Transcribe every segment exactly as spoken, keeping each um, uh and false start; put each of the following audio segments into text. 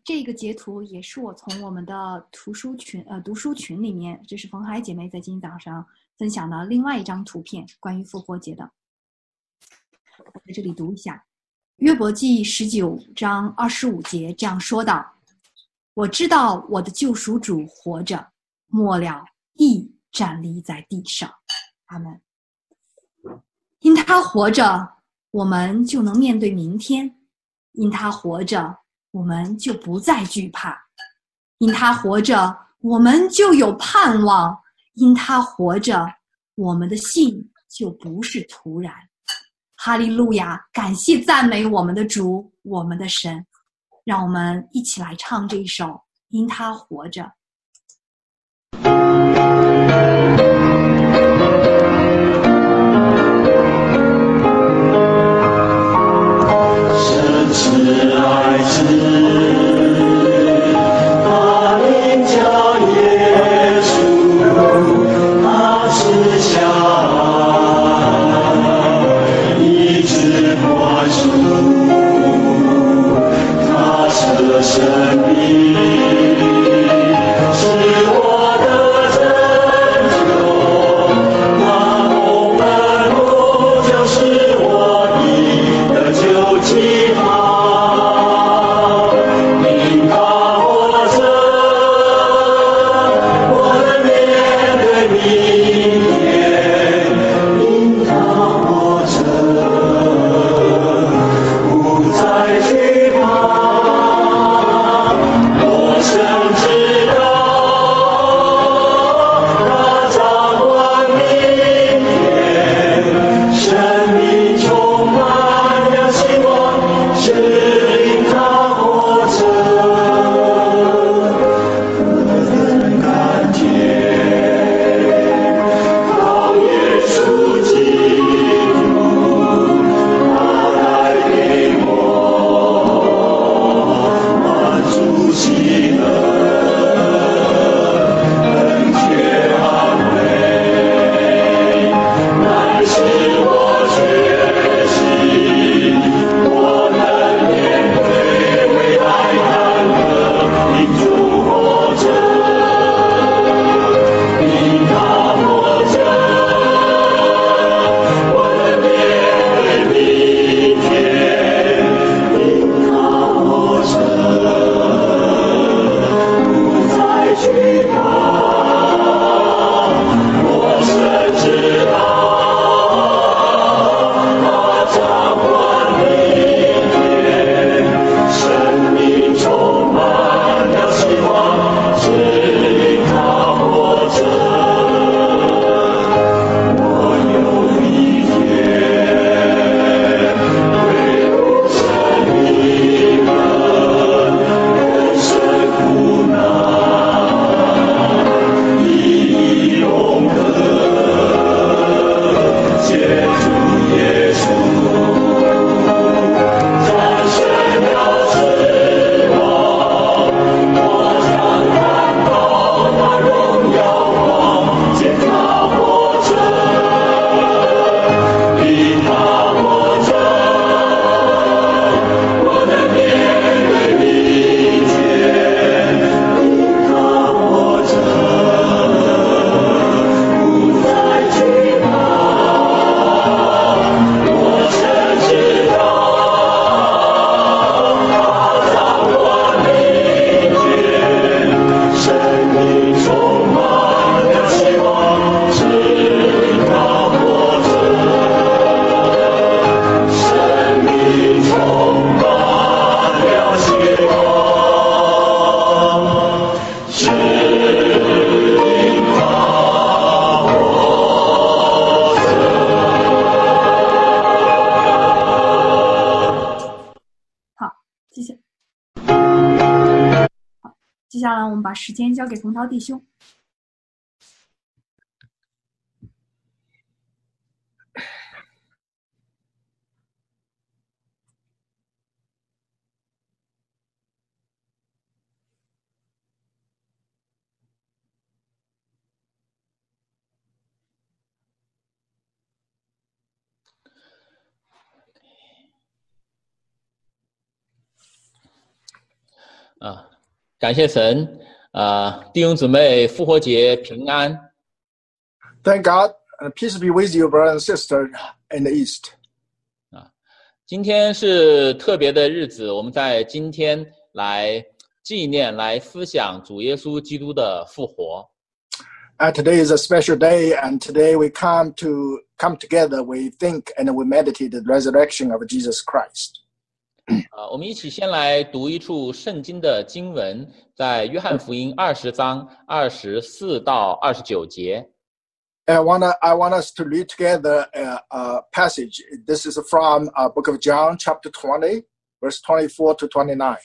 这个截图也是我从我们的图书群呃读书群里面，这是冯海姐妹在今天早上分享的另外一张图片，关于复活节的。我在这里读一下，约伯记十九章二十五节这样说道：我知道我的救赎主活着，末了必站立在地上。阿们。因他活着，我们就能面对明天；因他活着，我们就不再惧怕；因他活着，我们就有盼望；因他活着，我们的信就不是徒然。哈利路亚！感谢赞美我们的主，我们的神。让我们一起来唱这一首《因他活着》。 神是爱子，他名叫耶稣，他是小孩，医治万属，他舍生命，是我的拯救，他不愤怒就是我的救济号，因他活着，我能面对明天；因他活着，不再惧怕。我深知道，他掌管明天，生命充满了希望，是因他活着，我能看见，靠耶稣基督，他带给我满足喜乐，恩典安慰，乃是我确信，我能面对未来坎坷，因主活着，因他活着，我能面对明天；因他活着，不再惧怕。我深知道，他掌管明天，生命充满了希望，是因他活着，我有一天会不生离合，人生苦难，意义永恒，借主耶稣战胜了死亡，我将看到那荣耀光，见他活着，因他活着，我能面对明天；因他活着，不再惧怕。我深知道，他掌管明天，生命充满了希望，是因他活着，生命充满了希望，是因他活好，接下好，接下来我们把时间交给冯涛弟兄。 啊，感谢神啊，弟兄姊妹，复活节平安。 Thank God, and peace be with you, brother and sister in the East. 啊，今天是特别的日子，我们在今天来纪念、来思想主耶稣基督的复活。 And today is a special day, and today we come to come together, we think and we meditate the resurrection of Jesus Christ. 啊，我们一起先来读一处圣经的经文，在约翰福音二十章二十四到二十九节。 I want I want us to read together a, a passage. This is from uh, Book of John, chapter twenty, verse twenty-four to twenty-nine.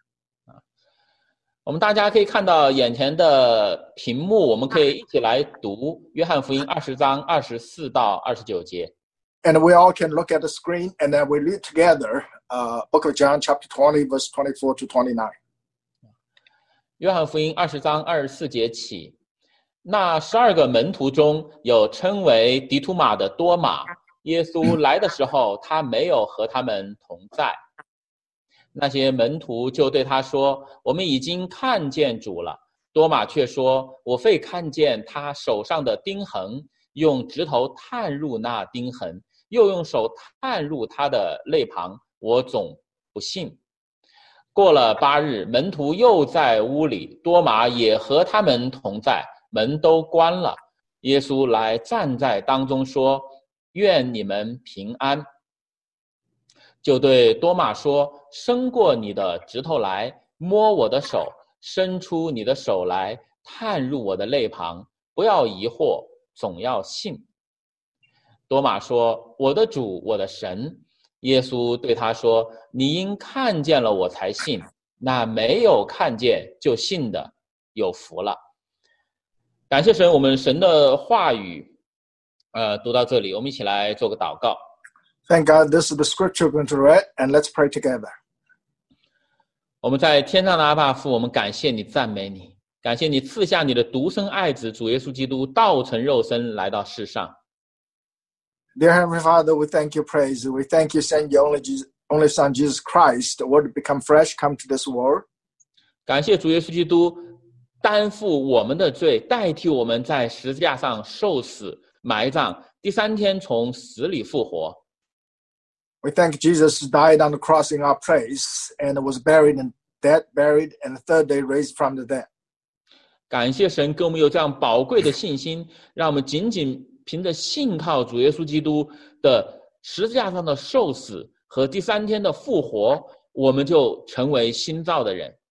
我们大家可以看到眼前的屏幕，我们可以一起来读约翰福音二十章二十四到二十九节。 And we all can look at the screen, and then we read together uh, Book of John, chapter twenty, verse twenty-four to twenty-nine. 约翰福音二十章二十四节起，那十二个门徒中有称为迪图马的多马，耶稣来的时候，他没有和他们同在。那些门徒就对他说：“我们已经看见主了。”多马却说：“我非看见他手上的钉痕，用指头探入那钉痕，又用手探入他的肋旁，我总不信。”过了八日，门徒又在屋里，多马也和他们同在，门都关了。耶稣来站在当中说：“愿你们平安。”就对多马说：“伸过你的指头来，摸我的手，伸出你的手来，探入我的肋旁，不要疑惑，总要信。”多马说：“我的主，我的神。”耶稣对他说：“你因看见了我才信，那没有看见就信的，有福了。”感谢神，我们神的话语，呃，读到这里，我们一起来做个祷告。 Thank God, this is the scripture we're going to read, and let's pray together. 我们在天上的阿爸父，我们感谢你，赞美你，感谢你赐下你的独生爱子主耶稣基督道成肉身来到世上。 Dear Heavenly Father, we thank you, praise you. We thank you, send your only, Jesus, only Son, Jesus Christ, the Word become flesh, come to this world. 感谢主耶稣基督担负我们的罪，代替我们在十字架上受死、埋葬，第三天从死里复活。 We thank Jesus died on the cross in our place and was buried and dead, buried, and the third day raised from the dead. 感谢神给我们有这样宝贵的信心，让我们仅仅凭着信靠主耶稣基督的十字架上的受死和第三天的复活，我们就成为新造的人。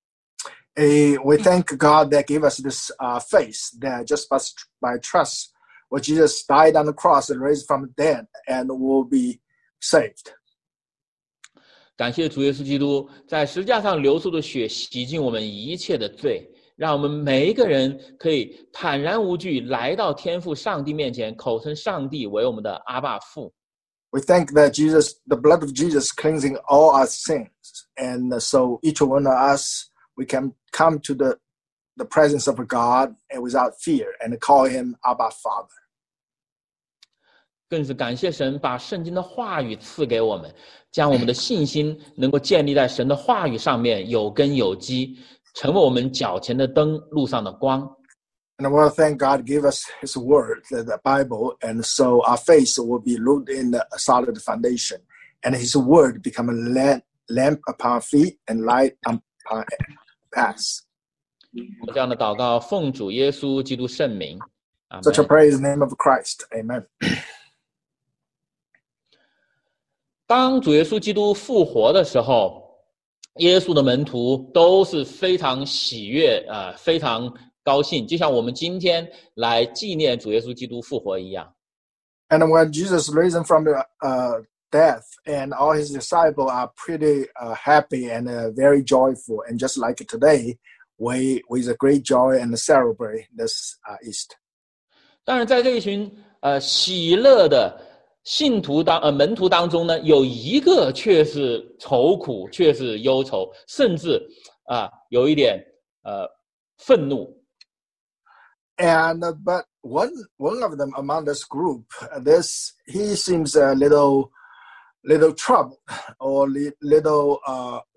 A, we thank God that gave us this uh, faith that just by, by trust, what Jesus died on the cross and raised from the dead, and will be saved. 感谢主耶稣基督在十字架上流出的血洗净我们一切的罪，让我们每一个人可以坦然无惧来到天父上帝面前，口称上帝为我们的阿爸父。 We thank that Jesus, the blood of Jesus cleansing all our sins, and so each one of us, we can come to the, the presence of God and without fear and call him Abba Father. 更是感谢神把圣经的话语赐给我们，将我们的信心能够建立在神的话语上面，有根有基，成为我们脚前的灯，路上的光。 And I want to thank God gave us his word, the Bible, and so our faith will be rooted in a solid foundation, and his word become a lamp, lamp upon our feet and light upon our paths. 我这样的祷告，奉主耶稣基督圣名。 Such a praise in the name of Christ. Amen. 当主耶稣基督复活的时候，耶稣的门徒都是非常喜悦，呃，非常高兴，就像我们今天来纪念主耶稣基督复活一样。 And when Jesus raised from the uh, death, and all his disciples are pretty uh, happy and uh, very joyful, and just like today, we with a great joy and celebrate this uh, Easter. 当然，在这一群呃喜乐的信徒当呃门徒当中呢，有一个却是愁苦，却是忧愁，甚至啊、呃、有一点呃愤怒。 And uh, but one one of them among this group, uh, this he seems a little little troubled or li- little uh,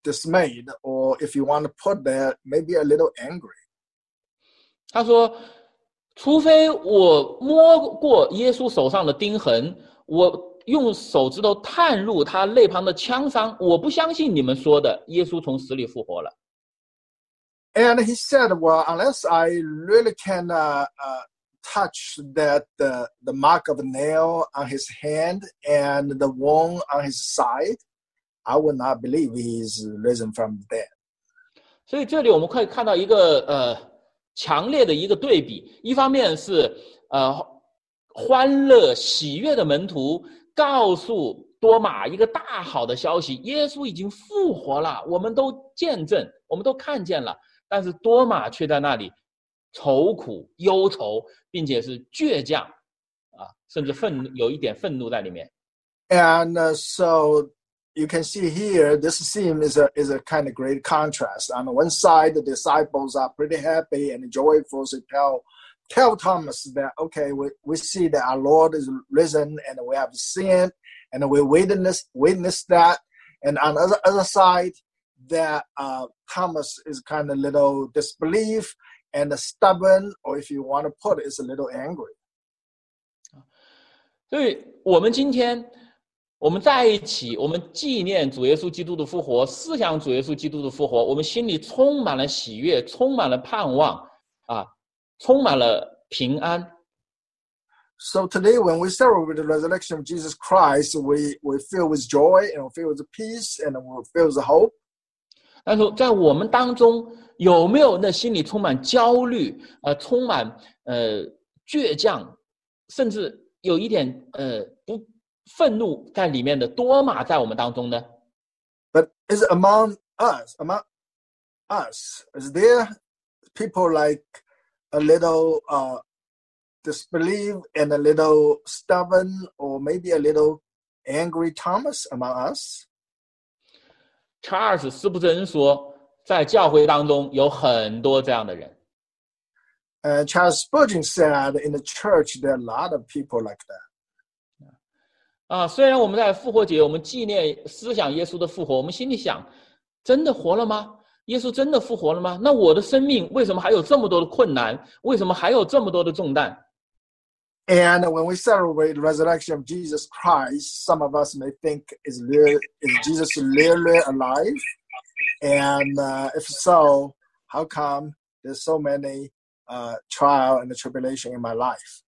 dismayed, or if you want to put that, maybe a little angry. 他说，除非我摸过耶稣手上的钉痕，我用手指头探入他肋旁的枪伤，我不相信你们说的耶稣从死里复活了。 And he said, well, unless I really can uh, uh, touch that uh, the mark of a nail on his hand and the wound on his side, I will not believe he is risen from the dead. 所以这里我们可以看到一个呃强烈的一个对比，一方面是呃欢乐喜悦的门徒告诉多马一个大好的消息，耶稣已经复活了，我们都见证，我们都看见了。但是多马却在那里愁苦忧愁，并且是倔强啊，甚至愤怒，有一点愤怒在里面。 And uh, so you can see here, this scene is a is a kind of great contrast. On the one side, the disciples are pretty happy and joyful to tell tell Thomas that, okay, we, we see that our Lord is risen and we have seen and we witness witness that. And on the other, other side, that uh, Thomas is kind of little disbelief and stubborn, or if you want to put it, is a little angry. 所以我们今天我们在一起，我们纪念主耶稣基督的复活，思想主耶稣基督的复活，我们心里充满了喜悦，充满了盼望啊，充满了平安。 So today, when we celebrate the resurrection of Jesus Christ, we we feel with joy and we feel with peace and we feel with hope. 但是在我们当中有没有那心里充满焦虑，呃，充满呃倔强，甚至有一点呃不愤怒在里面的多马在我们当中呢？ But is it among us, among us, is there people like a little uh, disbelief and a little stubborn, or maybe a little angry Thomas among us? 查尔斯·斯布真说，在教会当中有很多这样的人。 And Charles Spurgeon said, in the church there are a lot of people like that. 啊，虽然我们在复活节，我们纪念思想耶稣的复活，我们心里想，真的活了吗？耶稣真的复活了吗？那我的生命为什么还有这么多的困难？为什么还有这么多的重担？ And when we celebrate the resurrection of Jesus Christ, some of us may think, is, really, is Jesus really alive? And uh, if so, how come there's so many uh, trial and tribulation in my life?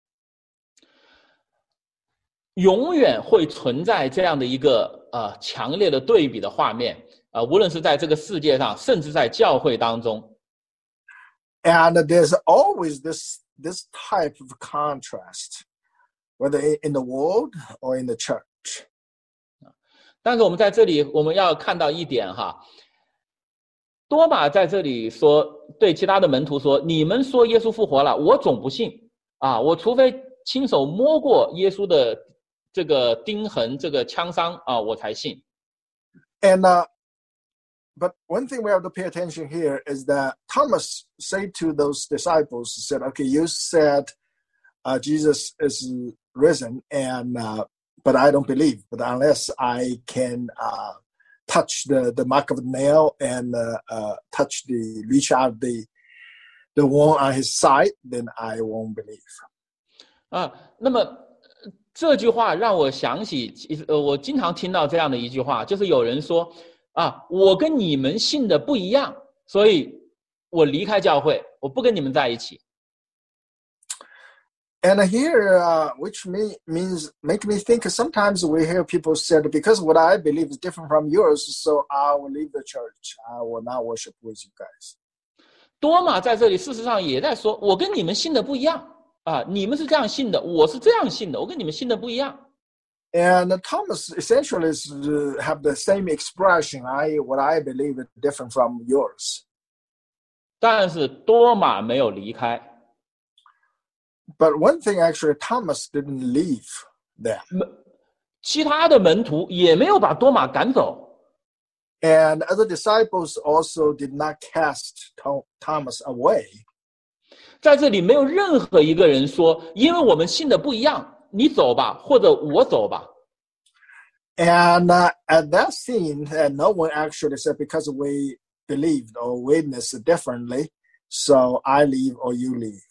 永远会存在这样的一个呃强烈的对比的画面，呃，无论是在这个世界上，甚至在教会当中。 And there's always this this type of contrast, whether in the world or in the church. 但是我们在这里，我们要看到一点哈，多马在这里说，对其他的门徒说：“你们说耶稣复活了，我总不信啊！我除非亲手摸过耶稣的这个钉痕、这个枪伤啊，我才信。” And uh, but one thing we have to pay attention here is that Thomas said to those disciples, he said, okay, you said uh, Jesus is risen, and uh, but I don't believe. But unless I can uh, touch the, the mark of the nail and uh, uh, touch the, reach out the, the wound on his side, then I won't believe. 啊，那么这句话让我想起，呃，我经常听到这样的一句话，就是有人说，啊，我跟你们信的不一样，所以我离开教会，我不跟你们在一起。 And here, uh, which me, means make me think. Sometimes we hear people said, because what I believe is different from yours, so I will leave the church. I will not worship with you guys. 多马在这里事实上也在说，我跟你们信的不一样啊，你们是这样信的，我是这样信的，我跟你们信的不一样。 And Thomas essentially is, uh, have the same expression. I what I believe is different from yours. 但是多马没有离开。 But one thing, actually, Thomas didn't leave there. 其他的门徒也没有把多马赶走。 And other disciples also did not cast Thomas away. 在这里没有任何一个人说，因为我们信的不一样，你走吧，或者我走吧。 And uh, at that scene, uh, no one actually said, because we believed or witnessed differently, so I leave or you leave.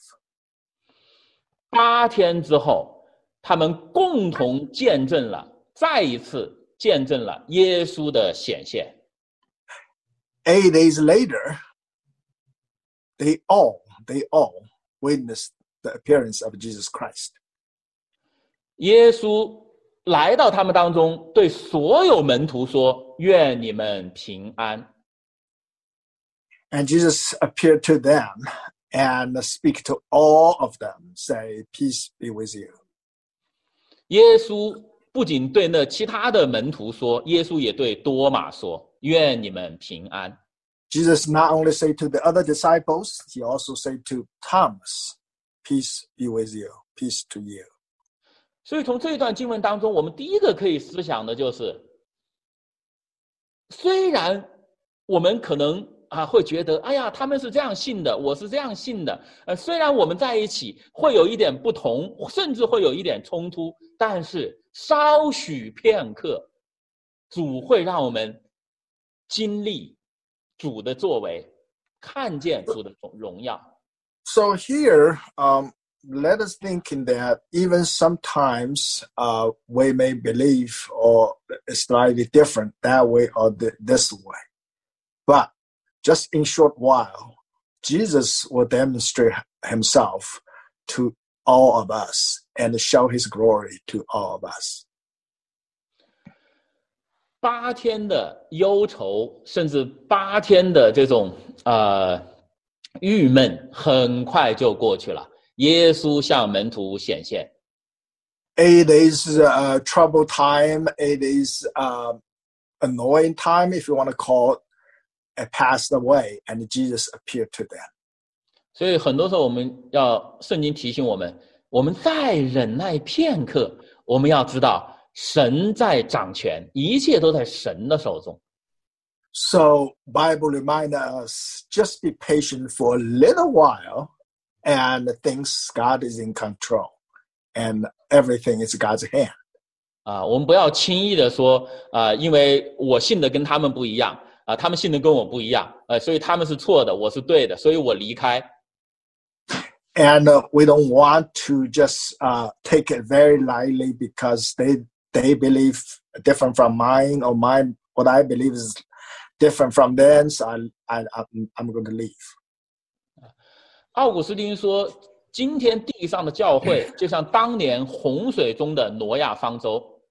八天之后，他们共同见证了，再一次见证了耶稣的显现。 Eight days later, they all, they all witnessed the appearance of Jesus Christ. 耶稣来到他们当中，对所有门徒说：“愿你们平安。” And Jesus appeared to them and speak to all of them, say, "Peace be with you." 耶稣不仅对那其他的门徒说，耶稣也对多马说：“愿你们平安。” Jesus not only said to the other disciples, he also said to Thomas, "Peace be with you, peace to you." 所以从这一段经文当中，我们第一个可以思想的就是，虽然我们可能啊会觉得，哎呀，他们是这样信的，我是这样信的，呃，虽然我们在一起会有一点不同，甚至会有一点冲突，但是稍许片刻，主会让我们经历主的作为，看见主的荣耀。 So here, um, let us think in that even sometimes uh, we may believe or slightly different that way or th- this way. But just in short while, Jesus will demonstrate himself to all of us and show his glory to all of us. 八天的忧愁，甚至八天的这种呃郁闷，很快就过去了。耶稣向门徒显现。 Eight days uh, trouble time, eight days uh, annoying time, if you want to call it, it passed away, and Jesus appeared to them. 所以很多时候我们要圣经提醒我们，我们再忍耐片刻，我们要知道神在掌权，一切都在神的手中。 So Bible reminds us, just be patient for a little while, and things God is in control, and everything is God's hand. 啊，我们不要轻易的说，啊，因为我信的跟他们不一样，啊，他们信的跟我不一样，呃，所以他们是错的，我是对的，所以我离开。 And uh, we don't want to just uh, take it very lightly because they they believe different from mine, or mine what I believe is different from theirs. So I I I'm going to leave. 奥古斯丁说，今天地上的教会就像当年洪水中的挪亚方舟。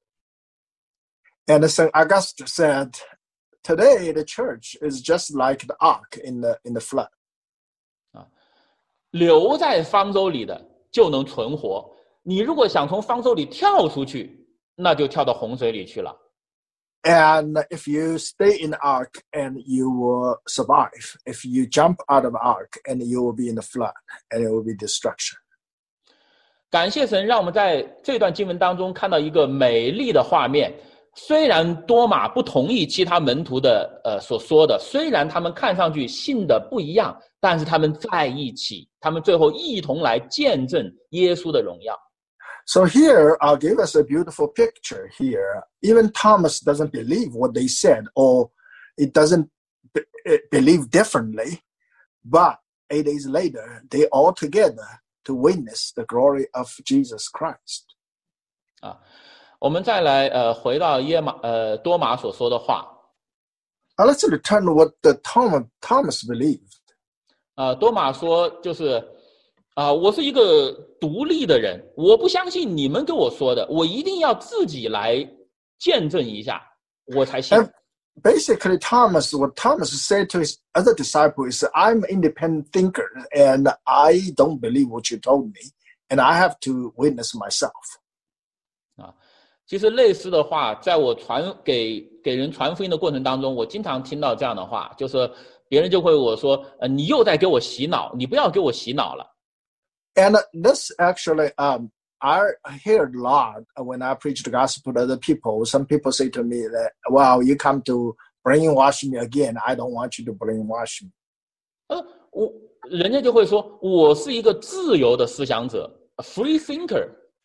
And Saint Augustine said, today the church is just like the ark in the in the flood. 啊，留在方舟里的就能存活，你如果想从方舟里跳出去，那就跳到洪水里去了。 And if you stay in the ark, and you will survive. If you jump out of the ark, and you will be in the flood, and it will be destruction. 感谢神，让我们在这段经文当中看到一个美丽的画面。虽然多马不同意其他门徒的呃所说的，虽然他们看上去信的不一样，但是他们在一起，他们最后一同来见证耶稣的荣耀。 So here, I'll give us a beautiful picture here. Even Thomas doesn't believe what they said, or it doesn't be, it believe differently. But eight days later, they all together to witness the glory of Jesus Christ. 啊，我们再来呃回到耶马呃多马所说的话。 Now let's return to what the Thomas Thomas believed. 呃，多马说就是。啊，我是一个独立的人，我不相信你们跟我说的，我一定要自己来见证一下，我才信。 And basically, Thomas, what Thomas said to his other disciples is, "I'm an independent thinker, and I don't believe what you told me, and I have to witness myself." 啊，其实类似的话，在我传给给人传福音的过程当中，我经常听到这样的话，就是别人就会我说，呃，你又在给我洗脑，你不要给我洗脑了。 And this actually, um, I hear a lot when I preach the gospel to other people. Some people say to me that, "Wow, you come to brainwash me again. I don't want you to brainwash me." 呃，我人家就会说，我是一个自由的思想者 ，free thinker。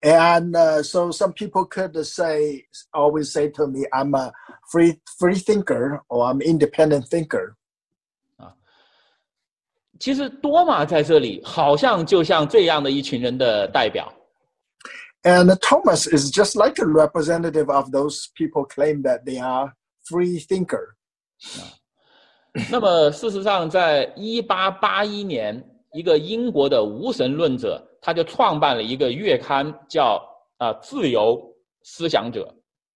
And uh, so some people could say, always say to me, I'm a free free thinker or I'm independent thinker. 其实多马在这里好像就像这样的一群人的代表。 And Thomas is just like a representative of those people claim that they are free thinker. 那么事实上在一八八一年，一个英国的无神论者他就创办了一个月刊叫啊自由思想者。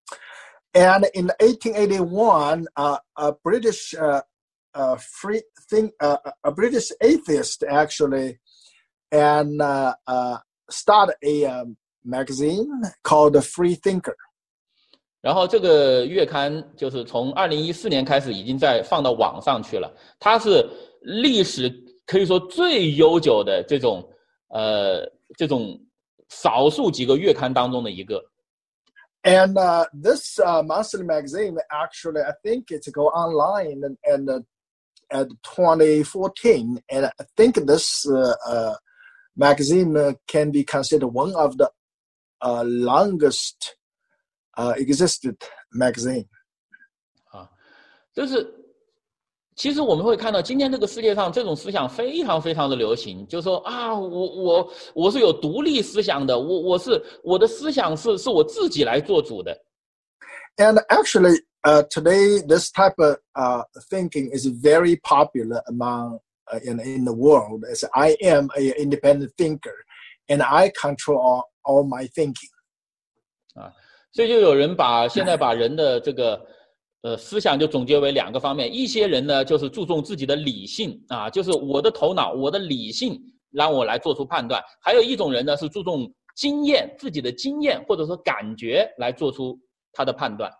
And in eighteen eighty-one, uh, a British uh, uh, free think uh, a British atheist actually and uh, uh, started a um, magazine called The Free Thinker. 然后这个月刊就是从二零一四年开始已经在放到网上去了，它是历史可以说最悠久的这种呃这种少数几个月刊当中的一个。 And uh, this uh, monthly magazine actually, I think it's go online and, and uh, at twenty fourteen, and I think this uh, uh, magazine uh, can be considered one of the uh, longest uh, existed magazine. 啊，就是其实我们会看到今天这个世界上这种思想非常非常的流行，就是说啊，我我我是有独立思想的，我我是我的思想是是我自己来做主的。 And actually, uh, today this type of uh, thinking is very popular among uh, in in the world. As I am an independent thinker, and I control all, all my thinking. 啊，所以就有人把现在把人的这个。呃，思想就总结为两个方面，一些人呢就是注重自己的理性啊，就是我的头脑，我的理性让我来做出判断；还有一种人呢是注重经验，自己的经验或者说感觉来做出他的判断。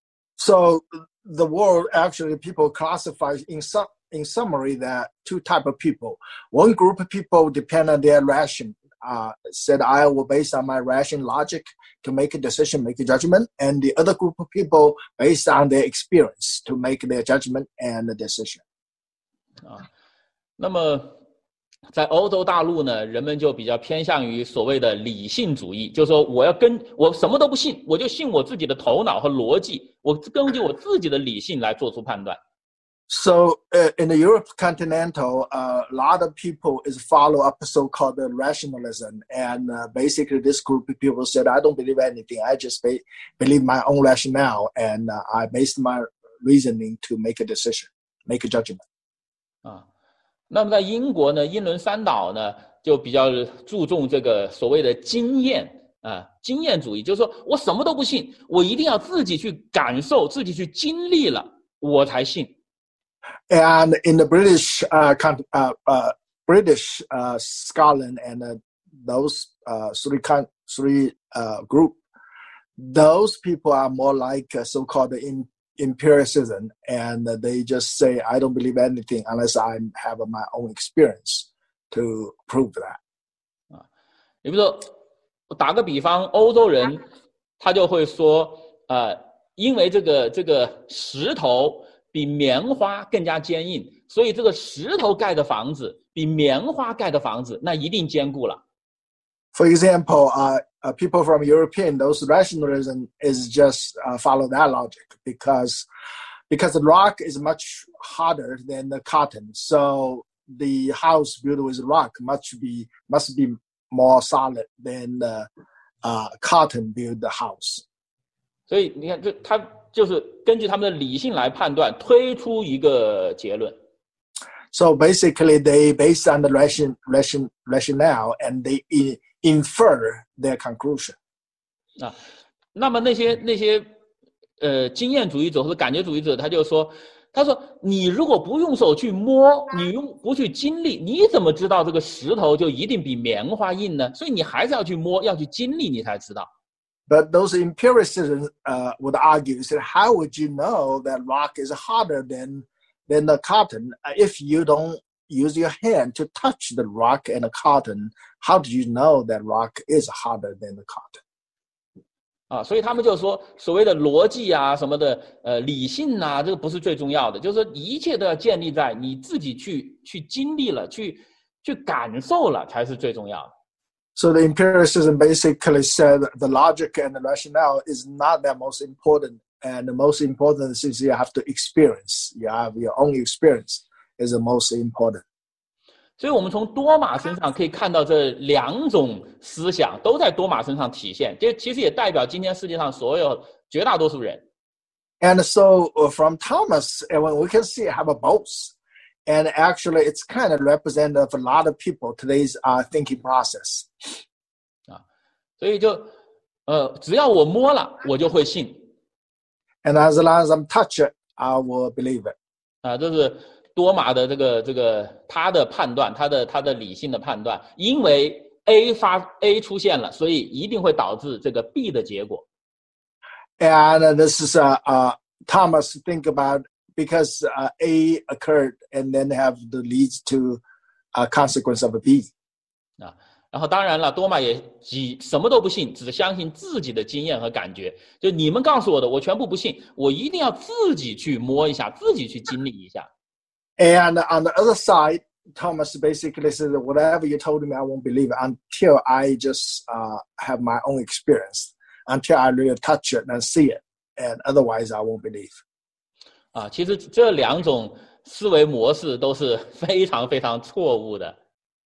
So the world actually people classify in some in summary that two type of people. One group of people depend on their ration. Uh, said I will based on my ration logic to make a decision, make a judgment, and the other group of people based on their experience to make their judgment and the decision. 啊，那么在欧洲大陆呢，人们就比较偏向于所谓的理性主义，就是说我要跟我什么都不信，我就信我自己的头脑和逻辑，我根据我自己的理性来做出判断。 So uh, in the Europe continental, uh, a lot of people is follow up so-called rationalism, and uh, basically this group of people said, I don't believe anything. I just be, believe my own rationale, and uh, I based my reasoning to make a decision, make a judgment. 啊，那么在英国呢，英伦三岛呢就比较注重这个所谓的经验啊，经验主义，就是说我什么都不信，我一定要自己去感受，自己去经历了，我才信。 And in the British, uh, uh, uh, British uh, Scotland and uh, those uh, three three uh, group, those people are more like uh, so-called in, empiricism, and uh, they just say, "I don't believe anything unless I have my own experience to prove that." 啊，也比如说，我打个比方，欧洲人他就会说，呃，因为这个这个石头。比棉花更加坚硬，所以这个石头盖的房子比棉花盖的房子那一定坚固了。 For example, uh, uh, people from European, those rationalism is just uh, follow that logic because because the rock is much harder than the cotton, so the house built with rock must be must be more solid than the uh, cotton built the house. 所以你看，这他就是根据他们的理性来判断，推出一个结论。 So basically, they based on the ration, ration, rationale and they in, infer their conclusion. 啊，那么那些那些呃经验主义者或者感觉主义者，他就说，他说你如果不用手去摸，你用不去经历，你怎么知道这个石头就一定比棉花硬呢？所以你还是要去摸，要去经历，你才知道。 But those empiricists uh, would argue, said, how would you know that rock is harder than than the cotton if you don't use your hand to touch the rock and the cotton? How do you know that rock is harder than the cotton? 啊，所以他们就说，所谓的逻辑啊什么的，呃，理性啊，这个不是最重要的，就是说一切都要建立在你自己去去经历了，去去感受了，才是最重要的。 So the empiricism basically said the logic and the rationale is not that most important. And the most important is you have to experience. You have your own experience is the most important. 所以我们从多马身上可以看到这两种思想都在多马身上体现，这其实也代表今天世界上所有绝大多数人。 And so from Thomas, we can see have a both. And actually, it's kind of representative of a lot of people today's uh, thinking process. 啊，所以就呃，只要我摸了，我就会信。 And as long as I'm touched it, I will believe it. 啊，这是多马的这个这个他的判断，他的他的理性的判断，因为 A 发 A 出现了，所以一定会导致这个 B 的结果。 And this is uh, uh, Thomas think about because uh, A occurred and then have the leads to a consequence of a B. 啊，然后当然了，多马也几什么都不信，只相信自己的经验和感觉。就你们告诉我的，我全部不信，我一定要自己去摸一下，自己去经历一下。 And on the other side, Thomas basically said, whatever you told me, I won't believe it until I just uh, have my own experience, until I really touch it and see it. And otherwise, I won't believe. 啊，其实这两种思维模式都是非常非常错误的。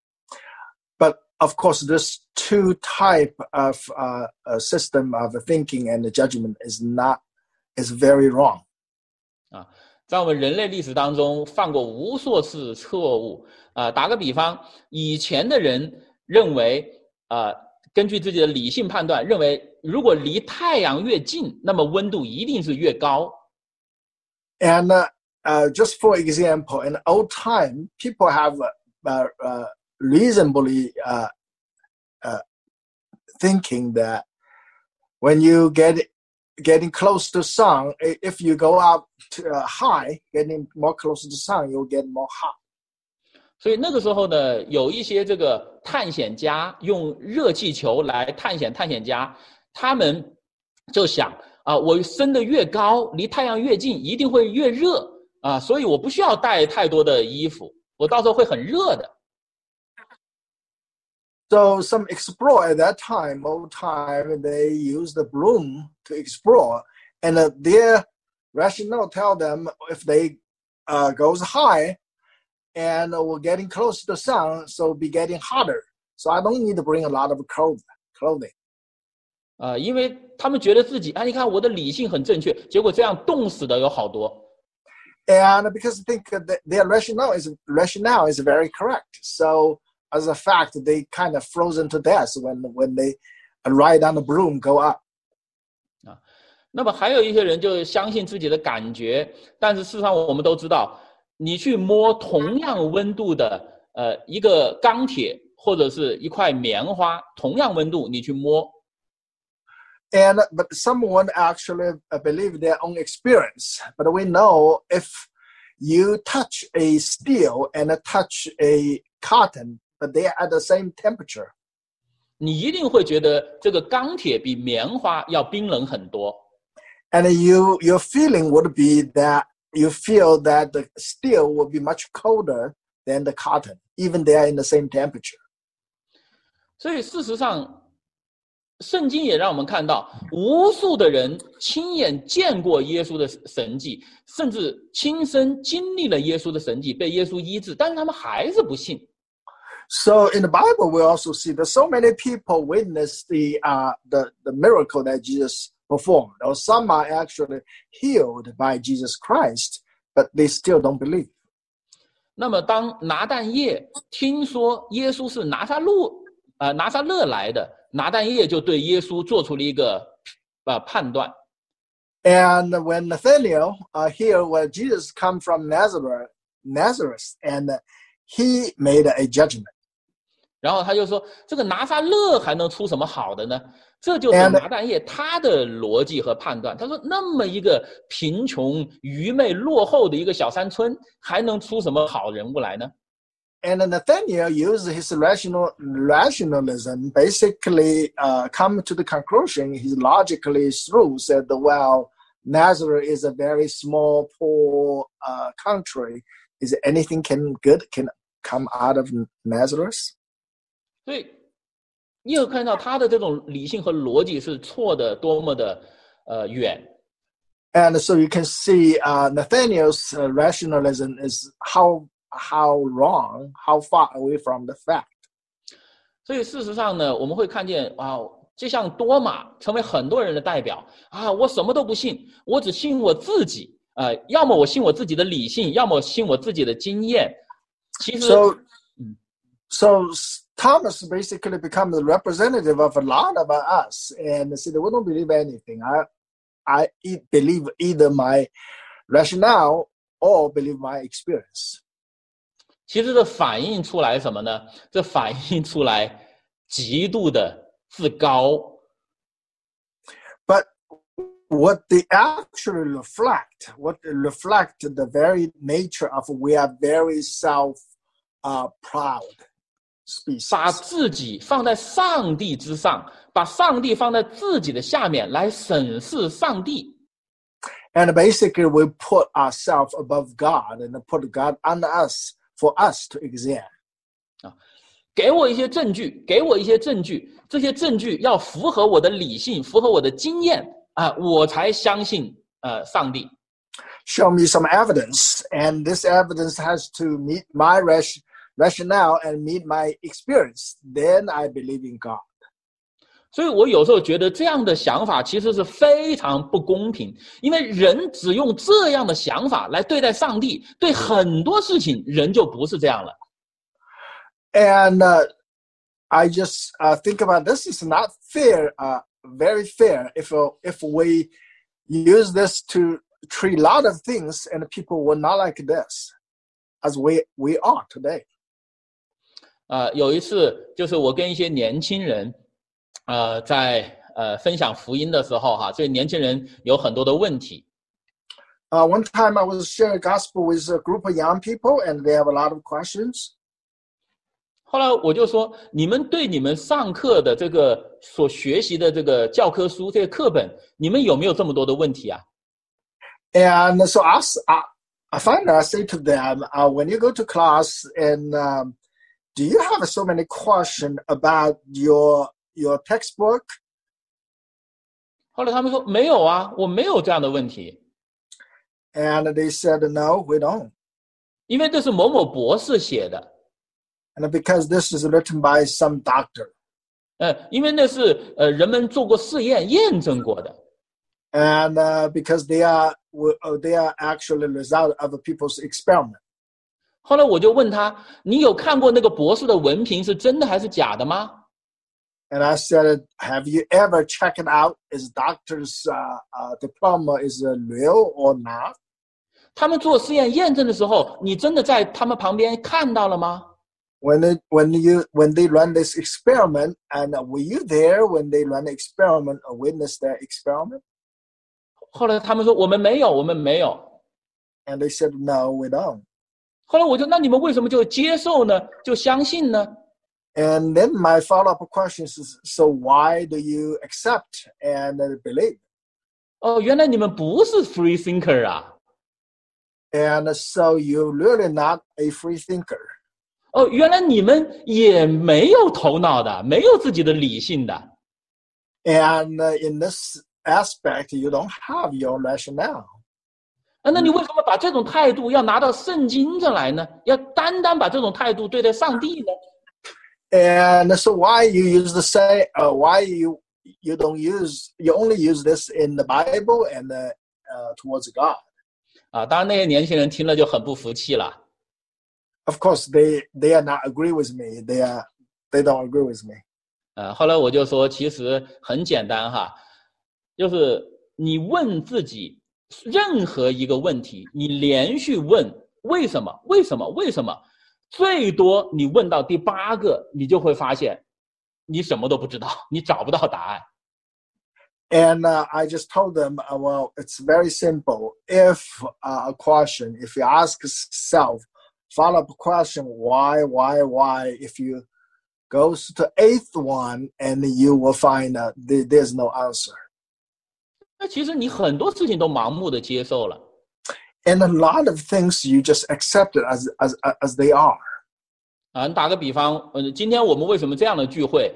But of course, this two type of uh, a system of thinking and judgment is not is very wrong. 啊，在我们人类历史当中犯过无数次错误。啊，打个比方，以前的人认为，啊，根据自己的理性判断，认为如果离太阳越近，那么温度一定是越高。 And uh, uh, just for example, in old time, people have uh, uh, reasonably uh, uh, thinking that when you get getting close to sun, if you go up to, uh, high, getting more close to the sun, you'll get more hot. 所以那个时候呢，有一些这个探险家用热气球来探险，探险家他们就想。啊，我升得越高，离太阳越近，一定会越热啊，所以我不需要带太多的衣服，我到时候会很热的。 So some explorer at that time, old time, they used the broom to explore, and uh, their rationale tell them if they uh, goes high, and uh, we're getting close to the sun, so be getting hotter. So I don't need to bring a lot of clothes, clothing. 啊、呃，因为他们觉得自己，啊，你看我的理性很正确，结果这样冻死的有好多。 And because I think that their rationale is rationale is very correct. So as a fact, they kind of frozen to death when when they ride on the broom go up. 啊，那么还有一些人就相信自己的感觉，但是事实上我们都知道，你去摸同样温度的呃一个钢铁或者是一块棉花，同样温度你去摸。 And but someone actually believe their own experience. But we know if you touch a steel and touch a cotton, but they are at the same temperature. 你一定会觉得这个钢铁比棉花要冰冷很多。 And you, your feeling would be that you feel that the steel will be much colder than the cotton, even they are in the same temperature. 所以事实上。圣经也让我们看到，无数的人亲眼见过耶稣的神迹，甚至亲身经历了耶稣的神迹，被耶稣医治，但是他们还是不信。 So in the Bible, we also see that so many people witness the uh, the the miracle that Jesus performed, or some are actually healed by Jesus Christ, but they still don't believe. 那么，当拿但业听说耶稣是拿撒路呃拿撒勒来的。拿但业就对耶稣做出了一个呃判断。 And when Nathaniel uh, hear where Jesus come from Nazareth, Nazareth, and he made a judgment. 然后他就说，这个拿撒勒还能出什么好的呢？这就是拿但业他的逻辑和判断。他说，那么一个贫穷、愚昧、落后的一个小山村，还能出什么好人物来呢？ And Nathaniel used his rational rationalism, basically uh, come to the conclusion, he logically through said, well, Nazareth is a very small, poor uh, country. Is there anything can good can come out of Nazareth? 所以你有看到他的这种理性和逻辑是错的多么的呃远。 And so you can see uh, Nathaniel's uh, rationalism is how how wrong, how far away from the fact. 所以事实上呢，我们会看见啊，就像多马成为很多人的代表啊，我什么都不信，我只信我自己。呃，要么我信我自己的理性，要么我信我自己的经验。其实 So, so Thomas basically becomes the representative of a lot of us, and said, "We don't believe anything. I, I believe either my rationale or believe my experience." 其实这反映出来什么呢？这反映出来极度的自高。 But what they actually reflect, what they reflect the very nature of we are very self, uh, proud species. 把自己放在上帝之上，把上帝放在自己的下面来审视上帝。 And basically, we put ourselves above God and put God under us for us to examine. 啊，给我一些证据，给我一些证据，这些证据要符合我的理性，符合我的经验啊，我才相信呃上帝。 Show me some evidence, and this evidence has to meet my ration, rationale and meet my experience. Then I believe in God. 所以我有时候觉得这样的想法其实是非常不公平，因为人只用这样的想法来对待上帝，对很多事情人就不是这样了。 And uh, I just uh, think about this is not fair, uh, very fair. If uh, if we use this to treat a lot of things, and people were not like this, as we we are today. 呃，有一次就是我跟一些年轻人。呃，在呃分享福音的时候哈，这年轻人有很多的问题。 Uh, one time I was sharing gospel with a group of young people, and they have a lot of questions. 后来我就说，你们对你们上课的这个所学习的这个教科书、这个课本，你们有没有这么多的问题啊？ And so I, I, I finally I say to them, uh, when you go to class, and um, do you have so many questions about your your textbook? 后来他们说没有啊，我没有这样的问题。 And they said, no, we don't. 因为这是某某博士写的。 And because this is written by some doctor. 呃，因为那是呃人们做过试验验证过的。 And uh, because they are they are actually the result of people's experiment. 后来我就问他，你有看过那个博士的文凭是真的还是假的吗？ And I said, have you ever checked it out? Is doctor's uh, uh, diploma is uh, real or not? 他们做实验验证的时候，你真的在他们旁边看到了吗？ When it, when you when they run this experiment, and were you there when they run the experiment or witness their experiment? 后来他们说我们没有，我们没有。 And they said, no, we don't. 后来我就，那你们为什么就接受呢？就相信呢？ And then my follow-up question is, so why do you accept and believe? 哦，原来你们不是 free thinker 啊。 And so you're really not a free thinker. 哦，原来你们也没有头脑的，没有自己的理性的。 And uh, in this aspect, you don't have your rationale. 啊，那你为什么把这种态度要拿到圣经这来呢？要单单把这种态度对待上帝呢？ And so why you use the say, uh, why you you don't use, you only use this in the Bible and uh, uh, towards God. 啊，当然那些年轻人听了就很不服气了。 Of course, they they are not agree with me. They are they don't agree with me. 呃，后来我就说，其实很简单哈，就是你问自己任何一个问题，你连续问为什么，为什么，为什么，最多你问到第八个，你就会发现你什么都不知道，你找不到答案。 And uh, I just told them, uh, well, it's very simple. If uh, a question, if you ask yourself, follow-up question, why, why, why, if you go to the eighth one, and you will find uh, th- there's no answer. 那其实你很多事情都盲目的接受了。 And a lot of things you just accept it as, as, as they are. 啊，打个比方，呃，今天我们为什么这样的聚会？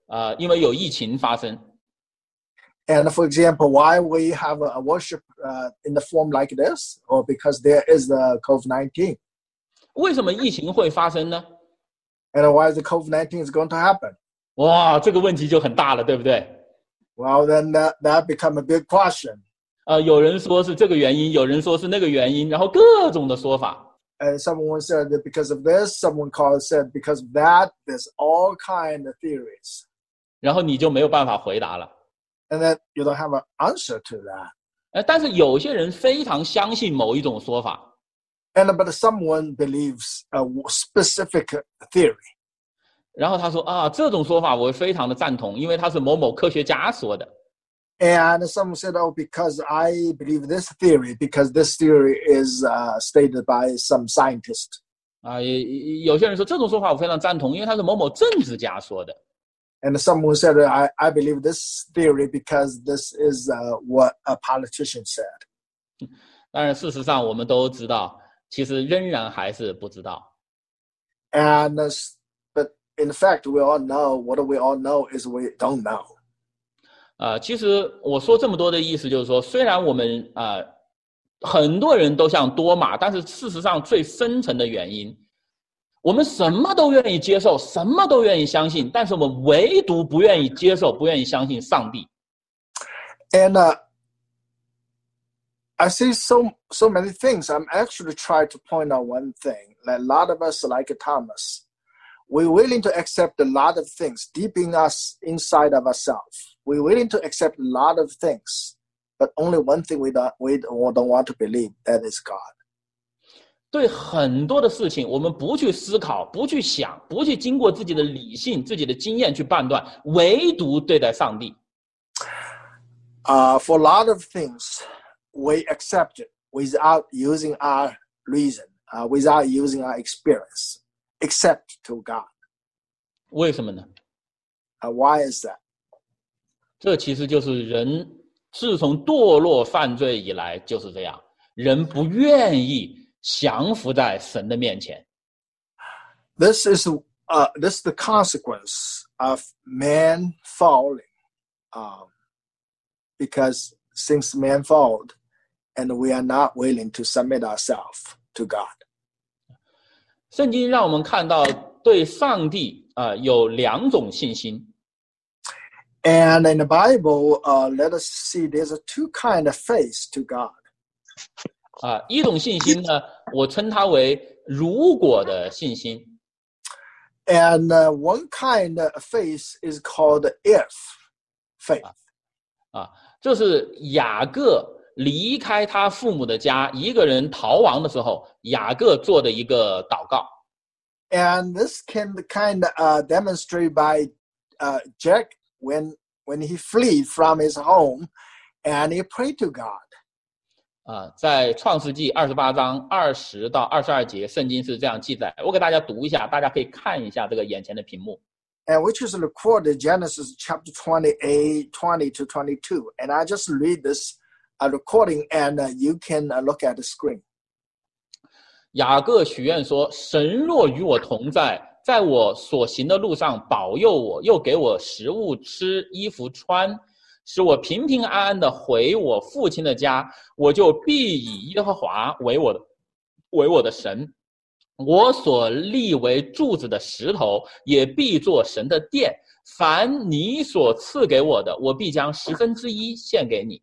呃，因为有疫情发生。 And for example, why we have a worship uh, in the form like this, or because there is the COVID nineteen. 为什么疫情会发生呢？ And why the COVID nineteen is going to happen? 哇，这个问题就很大了，对不对？ Well, then that, that become a big question. 呃，有人说是这个原因，有人说是那个原因，然后各种的说法。 And someone said that because of this, someone called said because of that. There's all kind of theories. 然后你就没有办法回答了。 And then you don't have an answer to that. 呃，但是有些人非常相信某一种说法。 And but someone believes a specific theory. 然后他说啊，这种说法我非常的赞同，因为他是某某科学家说的。 And someone said, oh, because I believe this theory, because this theory is uh, stated by some scientist. 啊，也有些人说这种说法我非常赞同，因为他是某某政治家说的。 And someone said, I, I believe this theory because this is uh, what a politician said. 当然，事实上我们都知道，其实仍然还是不知道。 And uh, but in fact, we all know what we all know is we don't know. 呃，其实我说这么多的意思就是说，虽然我们呃很多人都像多马，但是事实上最深层的原因，我们什么都愿意接受，什么都愿意相信，但是我们唯独不愿意接受，不愿意相信上帝。 And uh, I see so so many things. I'm actually trying to point out one thing. Like a lot of us, like Thomas, we're willing to accept a lot of things deep in us, inside of ourselves. We're willing to accept a lot of things, but only one thing we don't we don't want to believe, that is God. 对很多的事情，我们不去思考，不去想，不去经过自己的理性、自己的经验去判断，唯独对待上帝。 Uh, for a lot of things, we accept it without using our reason, uh, without using our experience, except to God. 为什么呢？ Uh, why is that? 这其实就是人自从堕落犯罪以来就是这样，人不愿意降服在神的面前。 This is uh, this is the consequence of man falling, um, because since man failed, and we are not willing to submit ourselves to God. 圣经让我们看到对上帝啊、呃、有两种信心。 And in the Bible, uh, let us see there's a two kind of faith to God. 啊，一种信心呢，我称它为如果的信心。 And uh, one kind of faith is called if faith. 啊，这是雅各离开他父母的家，一个人逃亡的时候，雅各做的一个祷告。 And this can kind of uh, demonstrate by uh, Jack when when he fled from his home, and he prayed to God. 啊，在创世纪二十八章二十到二十二节，圣经是这样记载。我给大家读一下，大家可以看一下这个眼前的屏幕。 And which is recorded Genesis chapter twenty-eight, twenty to twenty-two. And I just read this uh, recording, and uh, you can uh, look at the screen. 雅各许愿说：“神若与我同在，在我所行的路上保佑我，又给我食物吃，衣服穿，使我平平安安的回我父亲的家，我就必以耶和华为我的为我的神。我所立为柱子的石头，也必作神的殿。凡你所赐给我的，我必将十分之一献给你。”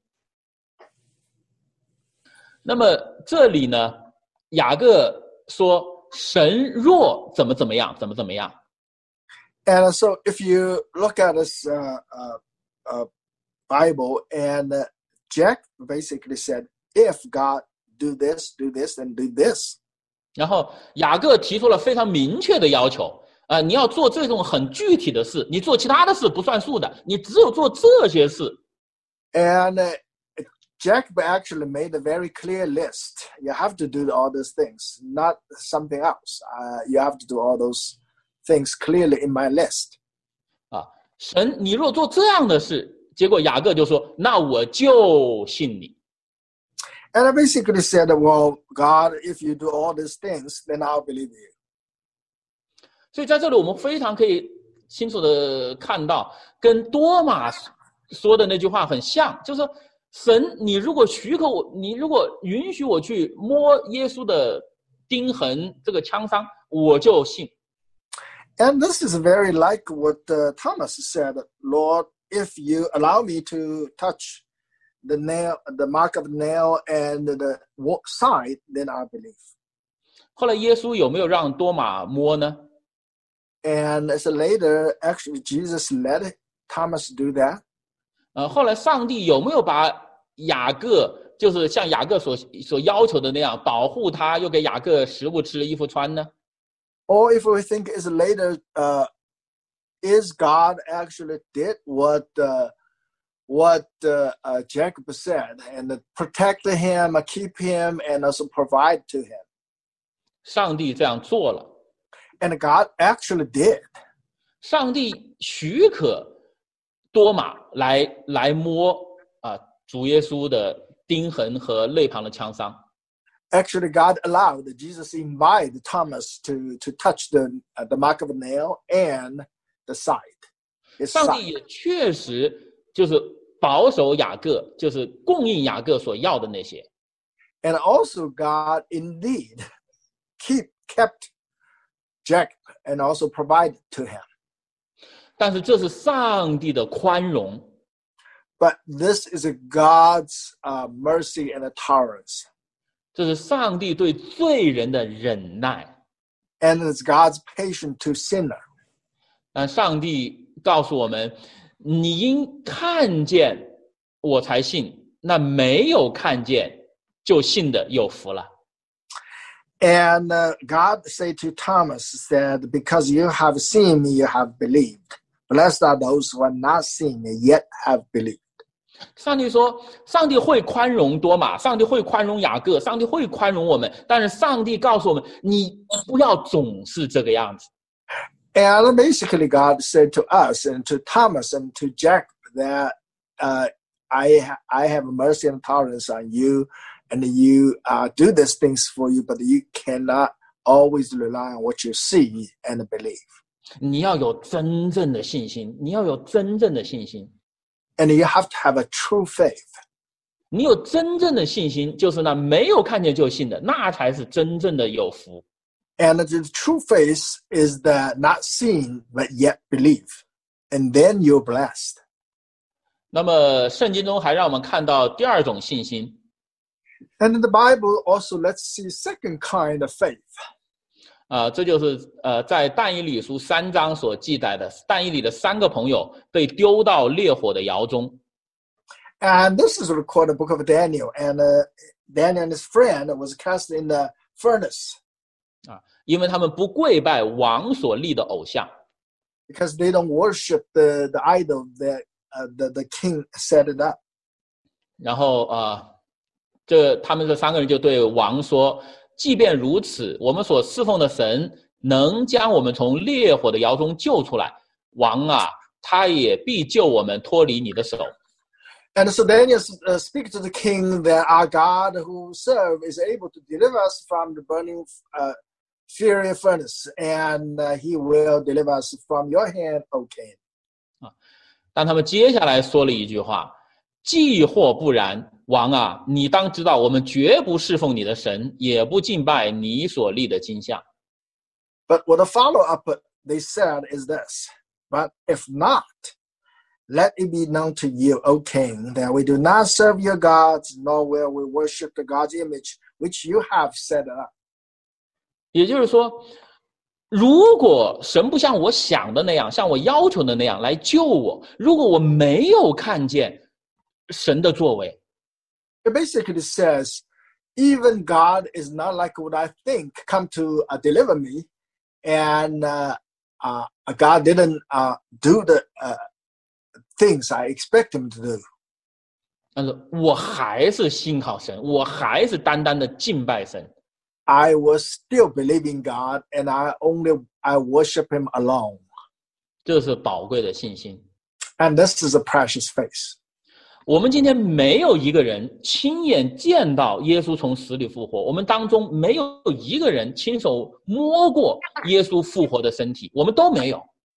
那么这里呢，雅各说神若怎么怎么样，怎么怎么样。 And so if you look at this uh, uh, uh, Bible, and uh, Jack basically said, if God do this, do this, and do this. 然后雅各提出了非常明确的要求，呃，你要做这种很具体的事，你做其他的事不算数的，你只有做这些事。 And uh, Jack actually made a very clear list. You have to do all those things, not something else. Uh, you have to do all those things clearly in my list. 啊，神，你若做这样的事，结果雅各就说：“那我就信你。” And I basically said, well, God, if you do all these things, then I'll believe you. 所以在这里我们非常可以清楚的看到，跟多马说的那句话很像，就是说神，你如果许可我，你如果允许我去摸耶稣的钉痕，这个枪伤，我就信。 And this is very like what uh, Thomas said, Lord, if you allow me to touch the nail, the mark of the nail and the side, then I believe. 后来耶稣有没有让多马摸呢？ And as later, actually, Jesus let Thomas do that. 呃，后来上帝有没有把雅各，就是像雅各所所要求的那样，保护他，又给雅各食物吃，衣服穿呢？ Or if we think is later, uh, is God actually did what uh, what uh, uh, Jacob said and protect him, keep him, and also provide to him. 上帝这样做了， And God actually did. 上帝许可多马来来摸啊主耶稣的钉痕和肋旁的枪伤。 Actually, God allowed Jesus invited Thomas to to touch the uh, the mark of a nail and the side. His 上 side. 帝也确实就是保守雅各，就是供应雅各所要的那些。 And also, God indeed keep kept Jacob and also provided to him. 但是这是上帝的宽容， But this is a God's uh, mercy and a tolerance. 这是上帝对罪人的忍耐。 And it's God's patience to sinner. 但上帝告诉我们，你应看见我才信，那没有看见就信的有福了。 And uh, God said to Thomas, said, because you have seen me, you have believed. Blessed are those who have not seen me, yet have believed. 上帝说，上帝会宽容多马，上帝会宽容雅各，上帝会宽容我们，但是上帝告诉我们，你不要总是这个样子。 And basically, God said to us and to Thomas and to Jacob that uh, I, ha- I have mercy and tolerance on you, and you uh, do these things for you, but you cannot always rely on what you see and believe. 你要有真正的信心，你要有真正的信心。 And you have to have a true faith. 你有真正的信心，就是那没有看见就信的，那才是真正的有福。 And the true faith is the not seen but yet believe. And then you're blessed. 那么圣经中还让我们看到第二种信心， And in the Bible also let's see second kind of faith. 啊、这就是呃在但以理书三章所记载的，但以理的三个朋友被丢到烈火的窑中。 And this is recorded in the book of Daniel. And uh, Daniel and his friend was cast in the furnace 啊，因为他们不跪拜王所立的偶像。 because they don't worship the, the idol that uh, the, the king set it up. 然后啊、呃，这他们这三个人就对王说：“即便如此，我们所侍奉的神能将我们从烈火的窑中救出来，王啊，他也必救我们脱离你的手。” And so Daniel uh, speaks to the king that our God who serve is able to deliver us from the burning uh, fiery furnace, and uh, he will deliver us from your hand, O king. 但他们接下来说了一句话：“既或不然，王啊，你当知道，我们绝不侍奉你的神，也不敬拜你所立的金像。” But what the follow-up they said is this: But if not, let it be known to you, O king, that we do not serve your gods, nor will we worship the God's image which you have set up. 也就是说，如果神不像我想的那样，像我要求的那样来救我，如果我没有看见神的作为， It basically says, even God is not like what I think come to uh, deliver me, and uh, uh, God didn't uh, do the uh, things I expect him to do. 但是我还是信靠神，我还是单单的敬拜神。 I was still believing God, and I only I worship him alone. 这是宝贵的信心。 And this is a precious faith. 我们今天没有一个人亲眼见到耶稣从死里复活，我们当中没有一个人亲手摸过耶稣复活的身体，我们都没有。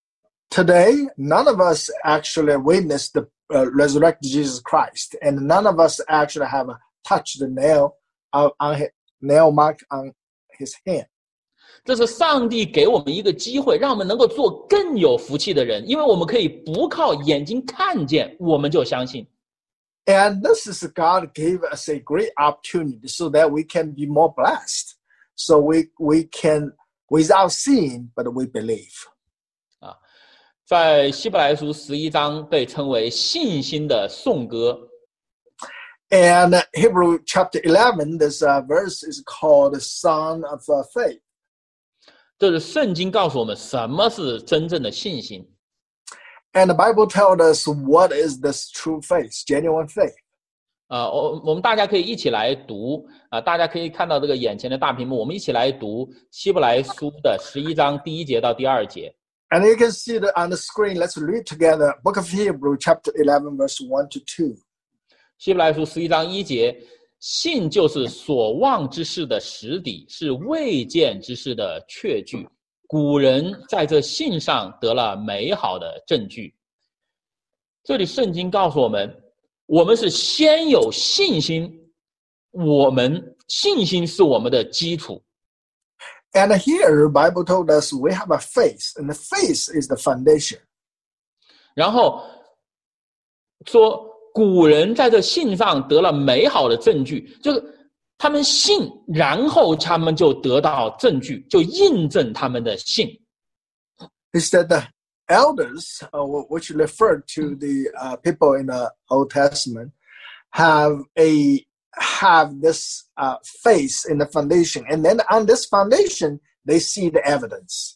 Today, none of us actually witnessed the uh, resurrected Jesus Christ, and none of us actually have touched the nail uh, on his, nail mark on his hand. 这是上帝给我们一个机会，让我们能够做更有福气的人，因为我们可以不靠眼睛看见，我们就相信。 And this is God gave us a great opportunity so that we can be more blessed. So we we can without seeing, but we believe. 啊，在希伯来书十一章被称为信心的颂歌。 And Hebrew chapter eleven, this uh, verse is called the Son of uh, Faith. 这是圣经告诉我们什么是真正的信心。 And the Bible tells us what is this true faith, genuine faith. 啊、呃，我我们大家可以一起来读啊、呃，大家可以看到这个眼前的大屏幕，我们一起来读希伯来书的十一章第一节到第二节。 And you can see that on the screen. Let's read together. Book of Hebrew, chapter eleven, verse one to two. 希伯来书十一章一节，信就是所望之事的实底，是未见之事的确据。古人在这信上得了美好的证据。这里圣经告诉我们，我们是先有信心，我们信心是我们的基础。 And here, the Bible told us we have a faith, and the faith is the foundation. 然后说，古人在这信上得了美好的证据，就是他们信，然后他们就得到证据，就印证他们的信。 He said the elders, uh, which referred to the uh, people in the Old Testament, have a have this uh, faith in the foundation, and then on this foundation, they see the evidence.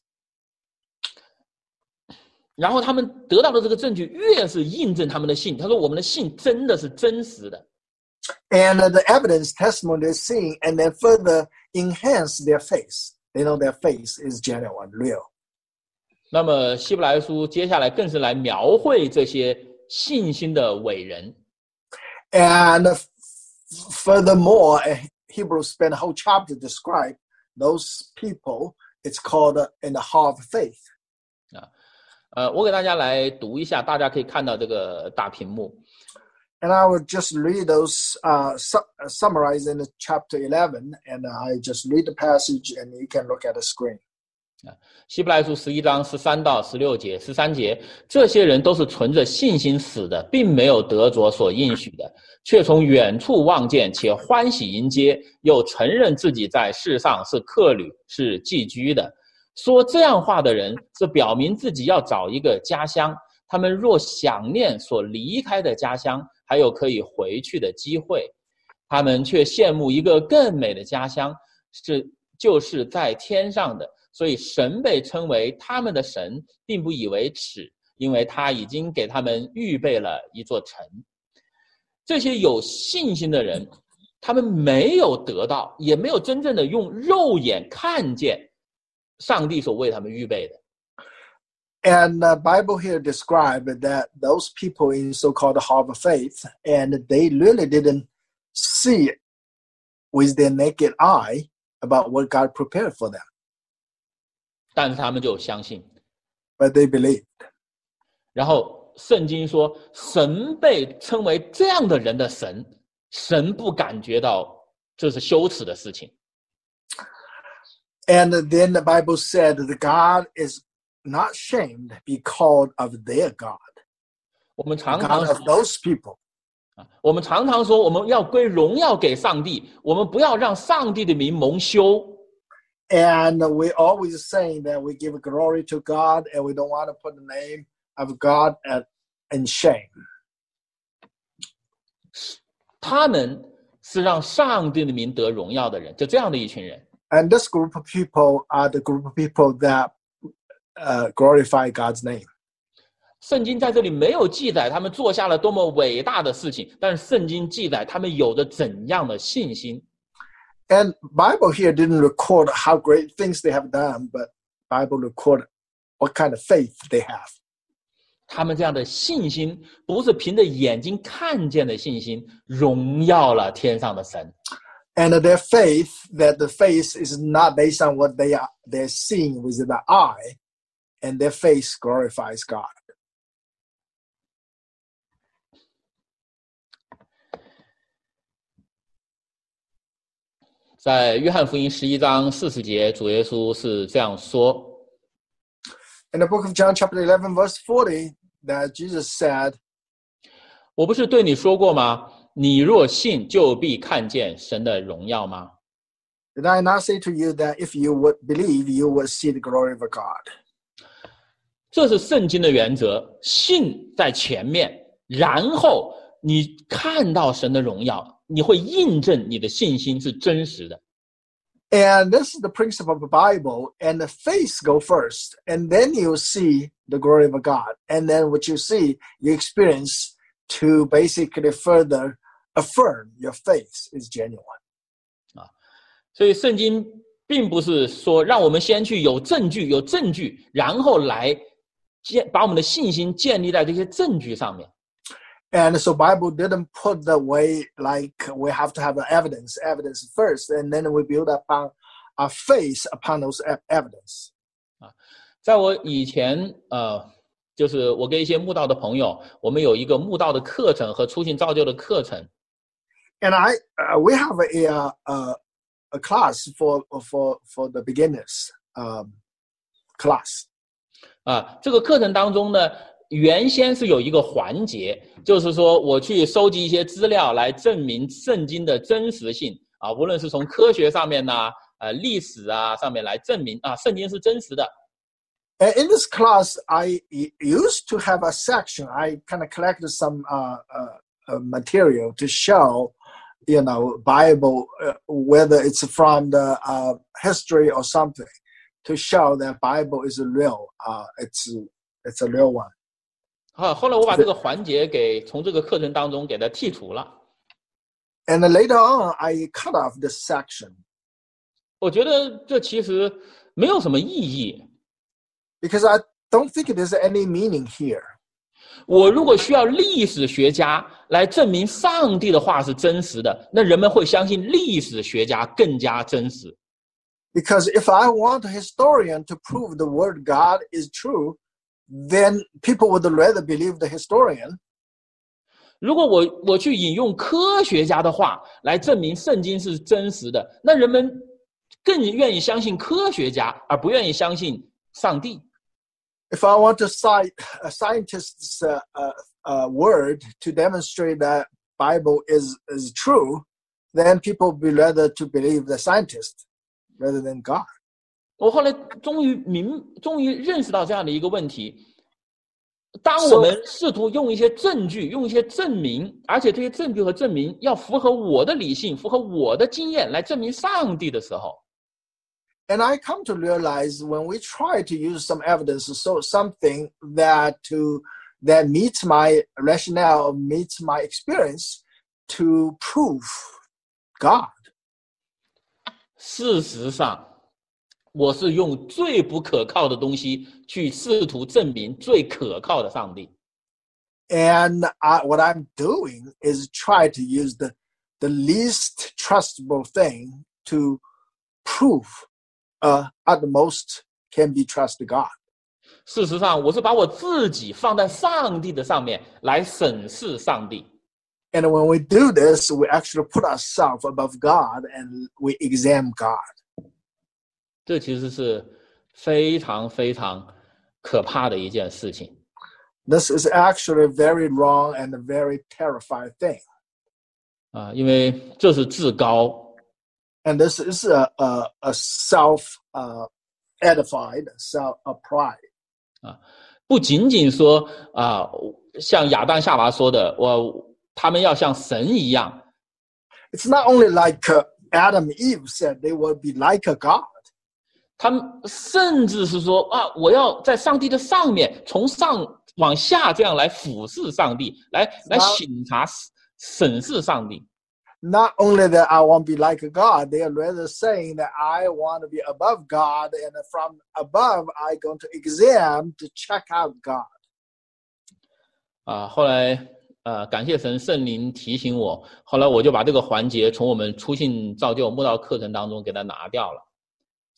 然后他们得到的这个证据，越是印证他们的信。他说：“我们的信真的是真实的。” And the evidence, testimony they're seeing, and then further enhance their faith. They know their faith is genuine, real. 那么希伯来书接下来更是来描绘这些信心的伟人。 And furthermore, Hebrews spent a whole chapter to describe those people. It's called uh, in the hall of faith. 啊，呃，我给大家来读一下，大家可以看到这个大屏幕。 And I will just read those, uh, su- summarized in the chapter eleven, and I just read the passage, and you can look at the screen. 希伯来书十一章十三到十六节，十三节，这些人都是存着信心死的，并没有得着所应许的，却从远处望见，且欢喜迎接，又承认自己在世上是客旅，是寄居的。说这样话的人，是表明自己要找一个家乡。他们若想念所离开的家乡，还有可以回去的机会，他们却羡慕一个更美的家乡，是就是在天上的。所以神被称为他们的神，并不以为耻，因为他已经给他们预备了一座城。这些有信心的人，他们没有得到，也没有真正的用肉眼看见上帝所为他们预备的。 And the Bible here described that those people in so-called hall of faith, and they really didn't see it with their naked eye about what God prepared for them. 但是他们就相信， But they believed. 然后圣经说，神被称为这样的人的神，神不感觉到这是羞耻的事情。 And then the Bible said that God is not shamed to be called of their God. 我们常 God 常 of those people. 我们常常说，我们要归荣耀给上帝，我们不要让上帝的名蒙羞。 And we always saying that we give glory to God, and we don't want to put the name of God at, in shame. 他们是让上帝的名得荣耀的人，就这样的一群人。 And this group of people are the group of people that uh, glorify God's name. 圣经在这里没有记载他们做下了多么伟大的事情，但是圣经记载他们有着怎样的信心。 And Bible here didn't record how great things they have done, but Bible recorded what kind of faith they have. 他们这样的信心，不是凭着眼睛看见的信心，荣耀了天上的神。 And their faith, that the faith is not based on what they are they're seeing with the eye, and their face glorifies God. 在约翰福音十一章四十节，主耶稣是这样说。 In the book of John, chapter eleven, verse forty, that Jesus said, 我不是对你说过吗？你若信，就必看见神的荣耀吗？ Did I not say to you that if you would believe, you would see the glory of God? 这是圣经的原则，信在前面，然后你看到神的荣耀，你会印证你的信心是真实的。 And this is the principle of the Bible, and the faith go first, and then you see the glory of God. And then what you see, you experience to basically further affirm your faith is genuine. 啊，所以圣经并不是说让我们先去有证据，有证据，然后来建把我们的信心建立在这些证据上面。 And so Bible didn't put the way like we have to have the evidence, evidence first, and then we build upon our faith upon those evidence. 啊，在我以前呃，就是我跟一些慕道的朋友，我们有一个慕道的课程和初信造就的课程。 And I, uh, we have a, a a class for for for the beginners um, class. 啊，这个课程当中呢，原先是有一个环节，就是说我去收集一些资料来证明圣经的真实性啊，无论是从科学上面呐、呃历史啊上面来证明啊，圣经是真实的。 And in this class, I used to have a section. I kind of collected some uh, uh, material to show, you know, Bible, uh, whether it's from the uh, history or something, to show that Bible is real. Uh, it's it's a real one. 啊，后来我把这个环节给从这个课程当中给它剔除了。 And then later on, I cut off this section. 我觉得这其实没有什么意义。 Because I don't think there's any meaning here. 我如果需要历史学家来证明上帝的话是真实的，那人们会相信历史学家更加真实。 Because if I want a historian to prove the word God is true, then people would rather believe the historian. 如果我我去引用科学家的话来证明圣经是真实的，那人们更愿意相信科学家，而不愿意相信上帝。 If I want to cite a scientist's uh, uh, uh, word to demonstrate that Bible is is true, then people would be rather to believe the scientist rather than God. 我后来终于明，终于认识到这样的一个问题：当我们试图用一些证据、用一些证明，而且这些证据和证明要符合我的理性、符合我的经验来证明上帝的时候， And I come to realize when we try to use some evidence, so something that to that meets my rationale, meets my experience to prove God. 事实上，我是用最不可靠的东西去试图证明最可靠的上帝。 And I, what I'm doing is try to use the the least trustable thing to prove uh, at the most can be trusted God. 事实上，我是把我自己放在上帝的上面来审视上帝。 And when we do this, we actually put ourselves above God and we examine God. 这其实是非常非常可怕的一件事情。 This is actually very wrong and a very terrifying thing. 啊，因为这是至高。 And this is a a, a self uh, edified, self a pride. 啊，不仅仅说啊，像亚当夏娃说的，我他们要像神一样。 It's not only like uh, Adam and Eve said they will be like a God. 他们甚至是说啊，我要在上帝的上面，从上往下这样来俯视上帝，来来审查、审视上帝。 Not only that I want to be like a God, they are rather saying that I want to be above God, and from above I going to examine to check out God. 啊，后来呃，感谢神圣灵提醒我，后来我就把这个环节从我们初信造就慕道课程当中给它拿掉了。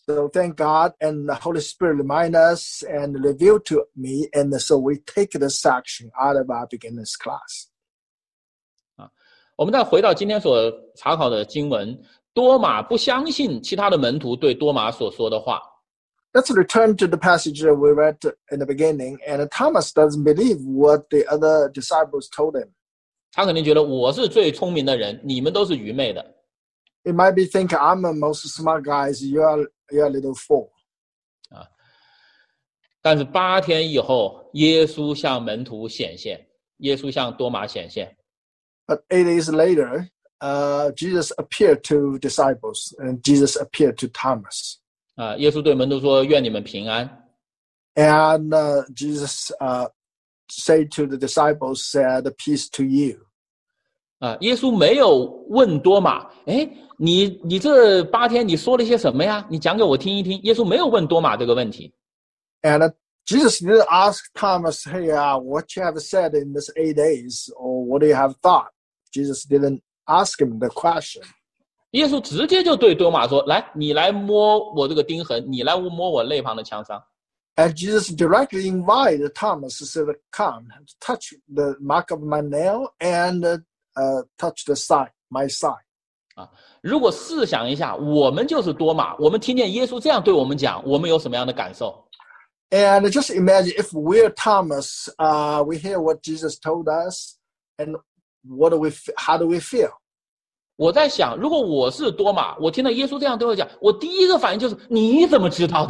So thank God and the Holy Spirit remind us and reveal to me, and so we take this section out of our beginners class. 我们再回到今天所查考的经文，多马不相信其他的门徒对多马所说的话。 Let's return to the passage that we read in the beginning, and Thomas doesn't believe what the other disciples told him. 他肯定觉得我是最聪明的人，你们都是愚昧的。 He might be thinking, I'm the most smart guys, you're, you're a little fool. 啊，但是八天以后，耶稣向门徒显现，耶稣向多马显现。 But eight days later, uh, Jesus appeared to disciples, and Jesus appeared to Thomas. 啊，耶稣对门徒说：“愿你们平安。” And uh, Jesus uh, said to the disciples, said, "Peace to you." 啊，耶稣没有问多马：“哎，你你这八天你说了些什么呀？你讲给我听一听。”耶稣没有问多马这个问题。 And uh, Jesus didn't ask Thomas, "Hey, uh, what you have said in this eight days, or what do you have thought?" Jesus didn't ask him the question. 耶稣直接就对多马说：“来，你来摸我这个钉痕，你来摸我肋旁的枪伤。” And Jesus directly invited Thomas to say, "Come, touch the mark of my nail and uh, uh, touch the side, my side." 啊，如果试想一下，我们就是多马，我们听见耶稣这样对我们讲，我们有什么样的感受？ And just imagine if we're Thomas, uh, we hear what Jesus told us, and what do we? How do we feel? 我在想，如果我是多马，我听到耶稣这样对我讲，我第一个反应就是你怎么知道的？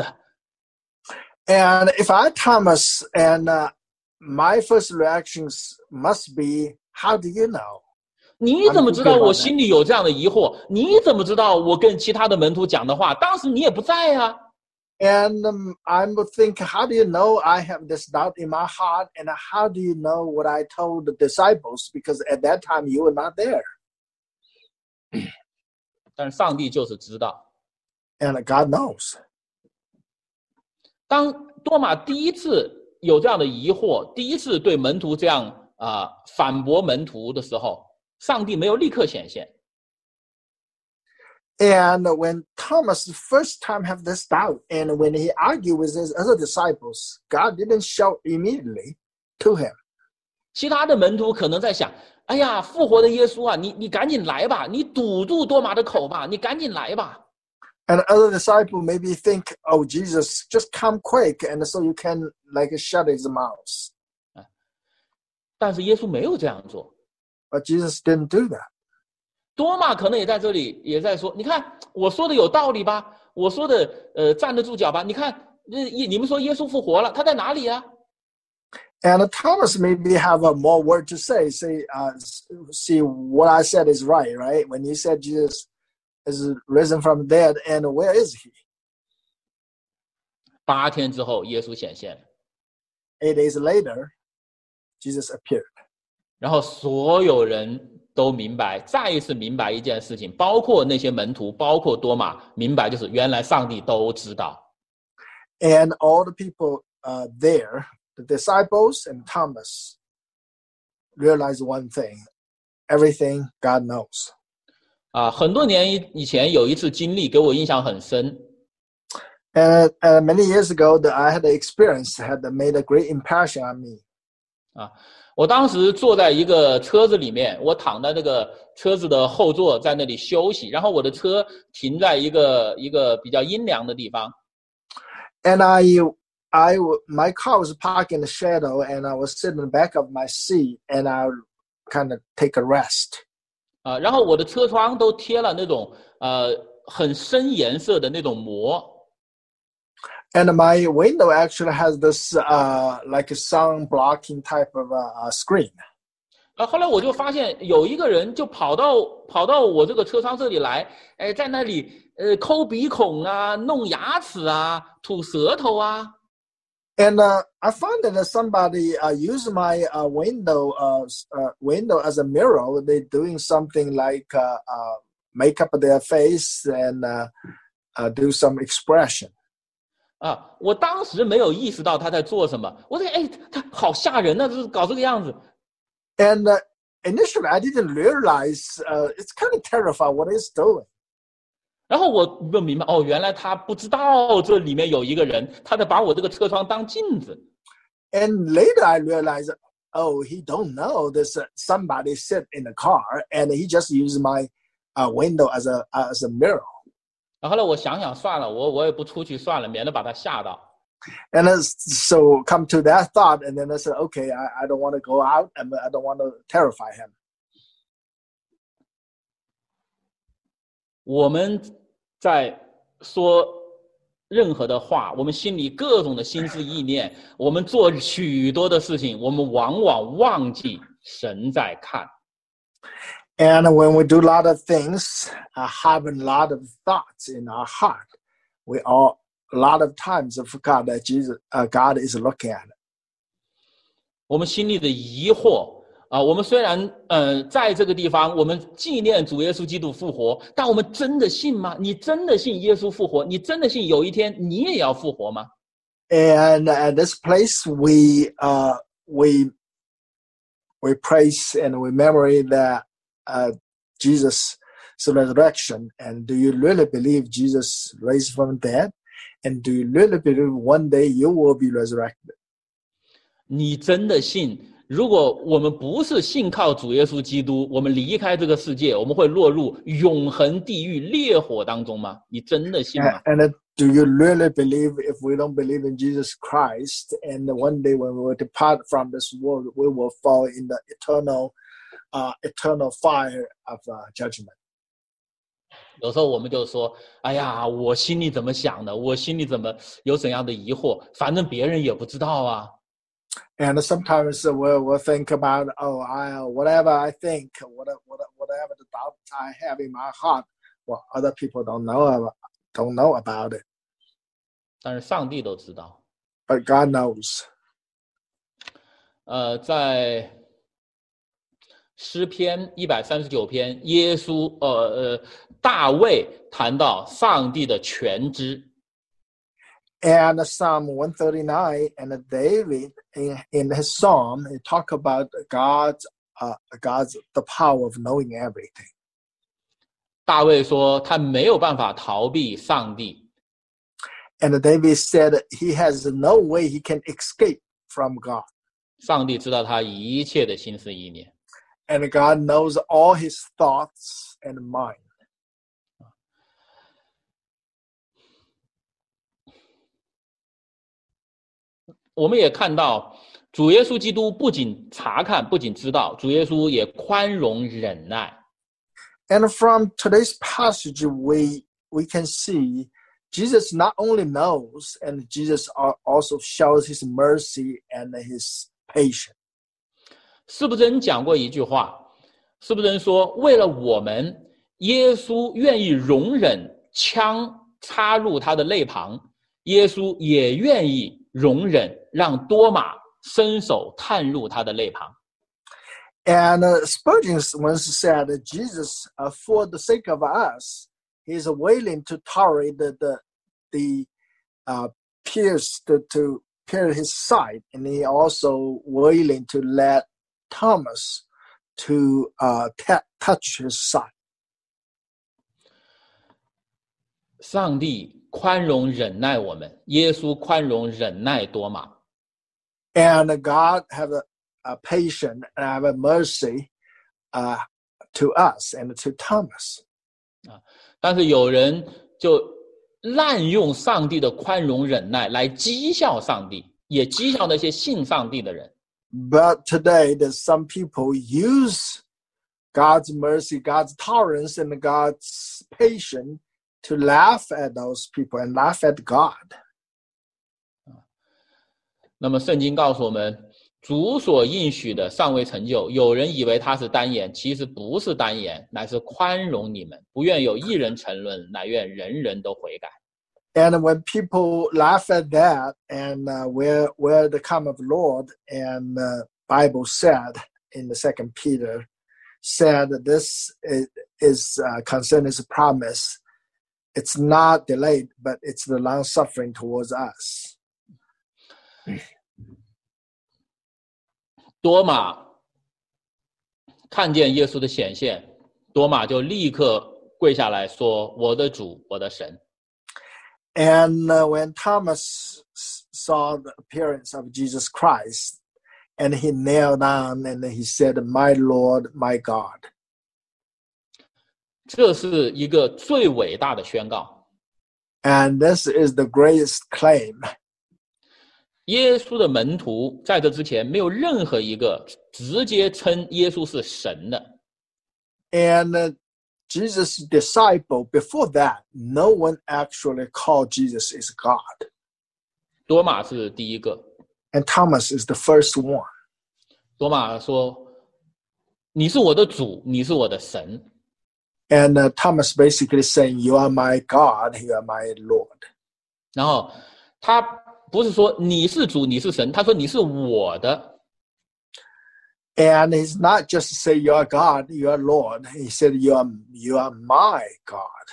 And if I Thomas, and uh, my first reactions must be, how do you know? 你怎么知道我心里有这样的疑惑？你怎么知道我跟其他的门徒讲的话？当时你也不在啊。 And um, I would think, how do you know I have this doubt in my heart? And how do you know what I told the disciples? Because at that time you were not there. 但是上帝就是知道。 And God knows. 当多马第一次有这样的疑惑，第一次对门徒这样啊、呃、反驳門徒的时候，上帝没有立刻显现。 And when Thomas first time have this doubt, and when he argued with his other disciples, God didn't show immediately to him. 其他的门徒可能在想：哎呀，复活的耶稣啊，你你赶紧来吧，你堵住多马的口吧，你赶紧来吧。 And other disciple maybe think, oh, Jesus, just come quick, and so you can like shut his mouth. 但是耶稣没有这样做。 But Jesus didn't do that. 多马可能也在这里也在说：你看我说的有道理吧？我说的呃站得住脚吧？你看，你们说耶稣复活了，他在哪里啊？ And Thomas maybe have a more word to say. Say, uh, see, what I said is right, right? When you said Jesus is risen from the dead, and where is he? 八天之后，耶稣显现了。 Eight days later, Jesus appeared. 然后所有人都明白，再一次明白一件事情，包括那些门徒，包括多马，明白就是原来上帝都知道。 And all the people uh, there, the disciples and Thomas, realized one thing: everything God knows. 啊，很多年以前有一次经历给我印象很深。 And uh, many years ago, that I had the experience had made a great impression on me. 啊，我当时坐在一个车子里面，我躺在那个车子的后座，在那里休息，然后我的车停在一个一个比较阴凉的地方。 And I, I, my car was parked in the shadow, and I was sitting in the back of my seat, and I kind of take a rest. 啊，然后我的车窗都贴了那种呃很深颜色的那种膜。 And my window actually has this uh, like a sun blocking type of uh, screen. 啊，后来我就发现有一个人就跑到跑到我这个车窗这里来，哎，在那里呃抠鼻孔啊，弄牙齿啊，吐舌头啊。 And uh, I found that somebody uh, used my uh, window uh, uh, window as a mirror. They're doing something like uh, uh, make up their face and uh, uh, do some expression. 啊，我当时没有意识到他在做什么。我说，哎，他好吓人啊，就是搞这个样子。 And uh, initially, I didn't realize uh, it's kind of terrifying what he's doing. 然后我不明白，哦，原来他不知道这里面有一个人，他在把我这个车窗当镜子。 And later I realized, oh, he don't know this uh, somebody sit in the car, and he just used my uh, window as a as a mirror. 然后呢，我想想算了，我我也不出去算了，免得把他吓到。 And then, so come to that thought, and then I said, okay, I, I don't want to go out, and I don't want to terrify him. 我们在说任何的话，我们心里各种的心思意念，我们做许多的事情，我们往往忘记神在看。 And when we do a lot of things, uh, having a lot of thoughts in our heart, we all a lot of times forgot that Jesus, uh, God is looking at it. 我们心里的疑惑啊，我们虽然呃在这个地方，我们纪念主耶稣基督复活，但我们真的信吗？你真的信耶稣复活？你真的信有一天你也要复活吗？ And at this place, we uh, we we praise and we memory that uh, Jesus' resurrection. And do you really believe Jesus raised from the dead? And do you really believe one day you will be resurrected? 你真的信？如果我们不是信靠主耶稣基督，我们离开这个世界，我们会落入永恒地狱烈火当中吗？你真的信吗？ And, and do you really believe if we don't believe in Jesus Christ, and one day when we will depart from this world, we will fall in the eternal, uh, eternal fire of uh, judgment? 有时候我们就说，哎呀，我心里怎么想的？我心里怎么有怎样的疑惑？反正别人也不知道啊。 And sometimes we'll, we'll think about, oh, I, whatever I think, whatever, whatever the doubts I have in my heart, well, other people don't know about, don't know about it. 但是上帝都知道。 But God knows. 呃，在诗篇一百三十九篇，耶稣呃呃大卫谈到上帝的全知。 And Psalm one thirty-nine, and David in, in his psalm, he talk about God's uh, God's the power of knowing everything. 大卫说他没有办法逃避上帝。 And David said he has no way he can escape from God. 上帝知道他一切的心思意念。 And God knows all his thoughts and mind. 我们也看到，主耶稣基督不仅查看，不仅知道，主耶稣也宽容忍耐。 And from today's passage, we we can see Jesus not only knows, and Jesus also shows his mercy and his patience. 司布真讲过一句话，司布真说，为了我们，耶稣愿意容忍枪插入他的肋旁，耶稣也愿意容忍让多马伸手探入他的肋旁。 And uh, Spurgeon once said that Jesus, uh, for the sake of us, he is willing to tolerate the the, the uh, pierce to, to pierce his side, and he also willing to let Thomas to uh, t- touch his side. 上帝宽容忍耐我们，耶稣宽容忍耐多马。 And God have a, a patience and have a mercy uh, to us and to Thomas. 但是有人就滥用上帝的宽容忍耐来讥笑上帝，也讥笑那些信上帝的人。 But today, there's some people use God's mercy, God's tolerance, and God's patience to laugh at those people and laugh at God. 那么圣经告诉我们，主所应许的尚未成就，有人以为他是单言，其实不是单言，乃是宽容你们，不愿有一人沉沦，乃愿人人都悔改。 And when people laugh at that, and uh, where where the come of Lord, and uh, Bible said in the Second Peter, said that this is, is uh, concerning his promise. It's not delayed, but it's the long suffering towards us. 多马看见耶稣的显现，多马就立刻跪下来说：“我的主，我的神。” And uh, when Thomas saw the appearance of Jesus Christ, and he knelt down and he said, "My Lord, my God." 这是一个最伟大的宣告。 And this is the greatest claim. 耶稣的门徒在这之前没有任何一个直接称耶稣是神的。 And uh, Jesus' disciple, before that, no one actually called Jesus is God. 多马是第一个。 And Thomas is the first one. 多马说：“你是我的主，你是我的神。” And uh, Thomas basically saying, "You are my God, you are my Lord." 然后他不是说你是主，你是神，他说你是我的。 And he's not just to say you are God, you are Lord. He said you are you are my God.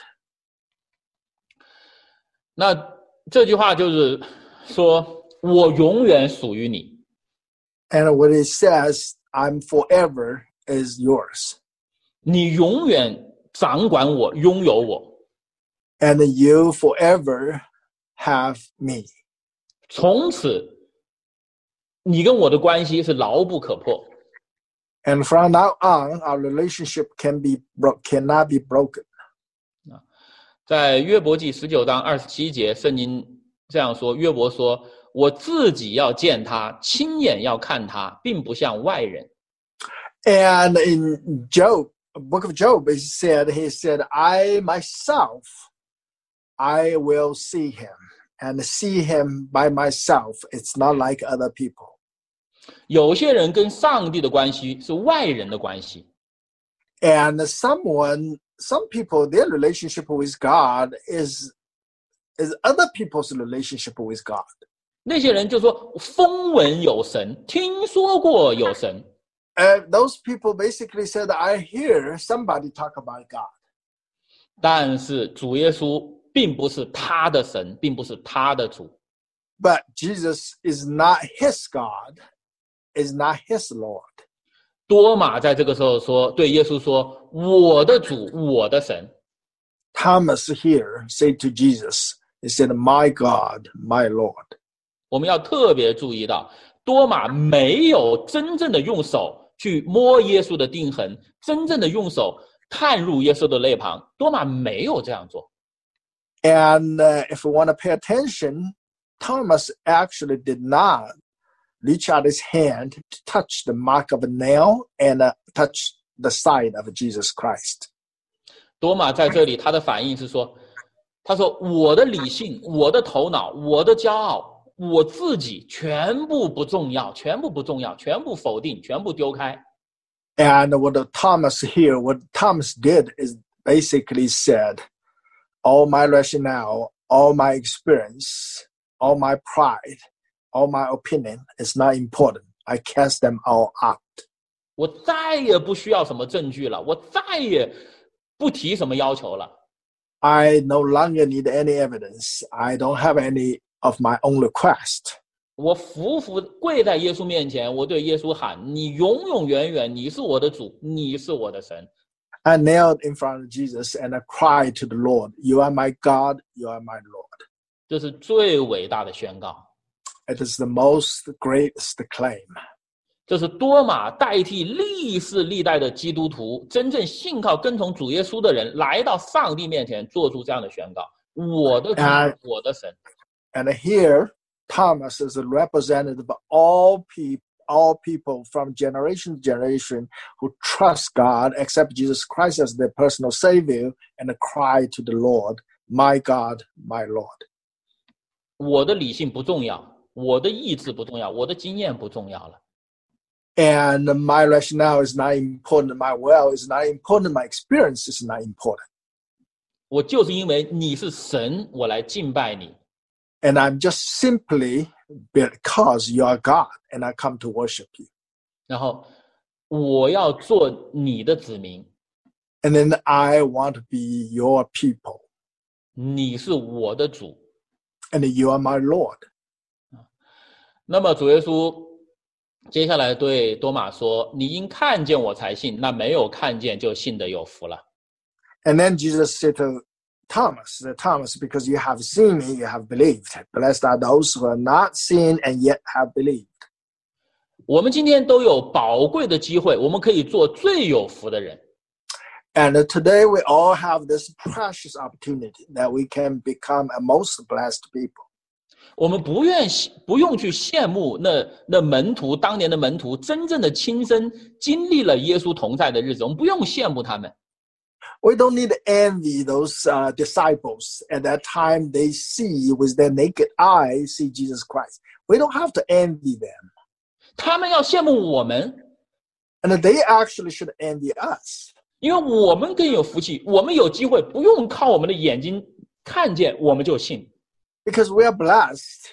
那这句话就是说我永远属于你。 And what it says, "I'm forever is yours." 你永远掌管我，拥有我。 And you forever have me. 从此，你跟我的关系是牢不可破。 And from now on, our relationship can be bro- cannot be broken. 在约伯记十九章二十七节，圣经这样说：约伯说：“我自己要见他，亲眼要看他，并不像外人。” And in Job, book of Job, he said, he said, "I myself, I will see him, and see him by myself. It's not like other people." 有些人跟上帝的关系是外人的关系。 And someone, some people, their relationship with God is, is other people's relationship with God. 那些人就说风闻有神，听说过有神。 And those people basically said, "I hear somebody talk about God." 但是主耶稣并不是他的神，并不是他的主。 But Jesus is not his God, is not his Lord. 多马在这个时候说，对耶稣说：“我的主，我的神。” Thomas here said to Jesus, he said, "My God, my Lord." 我们要特别注意到，多马没有真正的用手去摸耶稣的钉痕，真正的用手看入耶稣的肋旁。多马没有这样做。 And uh, if we want to pay attention, Thomas actually did not reach out his hand to touch the mark of a nail and uh, touch the side of Jesus Christ. 多马在这里他的反应是说，他说我的理性，我的头脑，我的骄傲，我自己全部不重要，全部不重要，全部否定，全部丢开。 And what Thomas here, what Thomas did is basically said, all my rationale, all my experience, all my pride, all my opinion is not important. I cast them all out. 我再也不需要什么证据了，我再也不提什么要求了。 I no longer need any evidence. I don't have any of my own request. 我匍匐跪在耶稣面前，我对耶稣喊：“你永永远远，你是我的主，你是我的神。” I knelt in front of Jesus and I cried to the Lord, "You are my God, you are my Lord." 这是最伟大的宣告。 It is the most greatest claim. 这是多马代替历世历代的基督徒，真正信靠跟从主耶稣的人，来到上帝面前做出这样的宣告：我的主， And- 我的神。 And here, Thomas is a representative of all people, all people from generation to generation who trust God, accept Jesus Christ as their personal Savior, and cry to the Lord, "My God, my Lord." 我的理性不重要，我的意志不重要，我的经验不重要了。 And my rationale is not important, my will is not important, my experience is not important. 我就是因为你是神，我来敬拜你。 And I'm just simply because you are God, and I come to worship you. 然后我要做你的子民， And then I want to be your people, 你是我的主。 and you are my Lord. 那么主耶稣接下来对多马说：“你因看见我才信，那没有看见就信的有福了。” And then Jesus said to Thomas, Thomas, because you have seen me, you have believed. Blessed are those who have not seen and yet have believed. 我们今天都有宝贵的机会，我们可以做最有福的人。 And today we all have this precious opportunity that we can become a most blessed people. 我们不愿不用去羡慕那那门徒当年的门徒真正的亲身经历了耶稣同在的日子，我们不用羡慕他们。 We don't need to envy those uh, disciples at that time they see with their naked eye see Jesus Christ. We don't have to envy them. 他们要羡慕我们。 And they actually should envy us. 因为我们更有福气，我们有机会不用靠我们的眼睛看见我们就信。 Because we are blessed,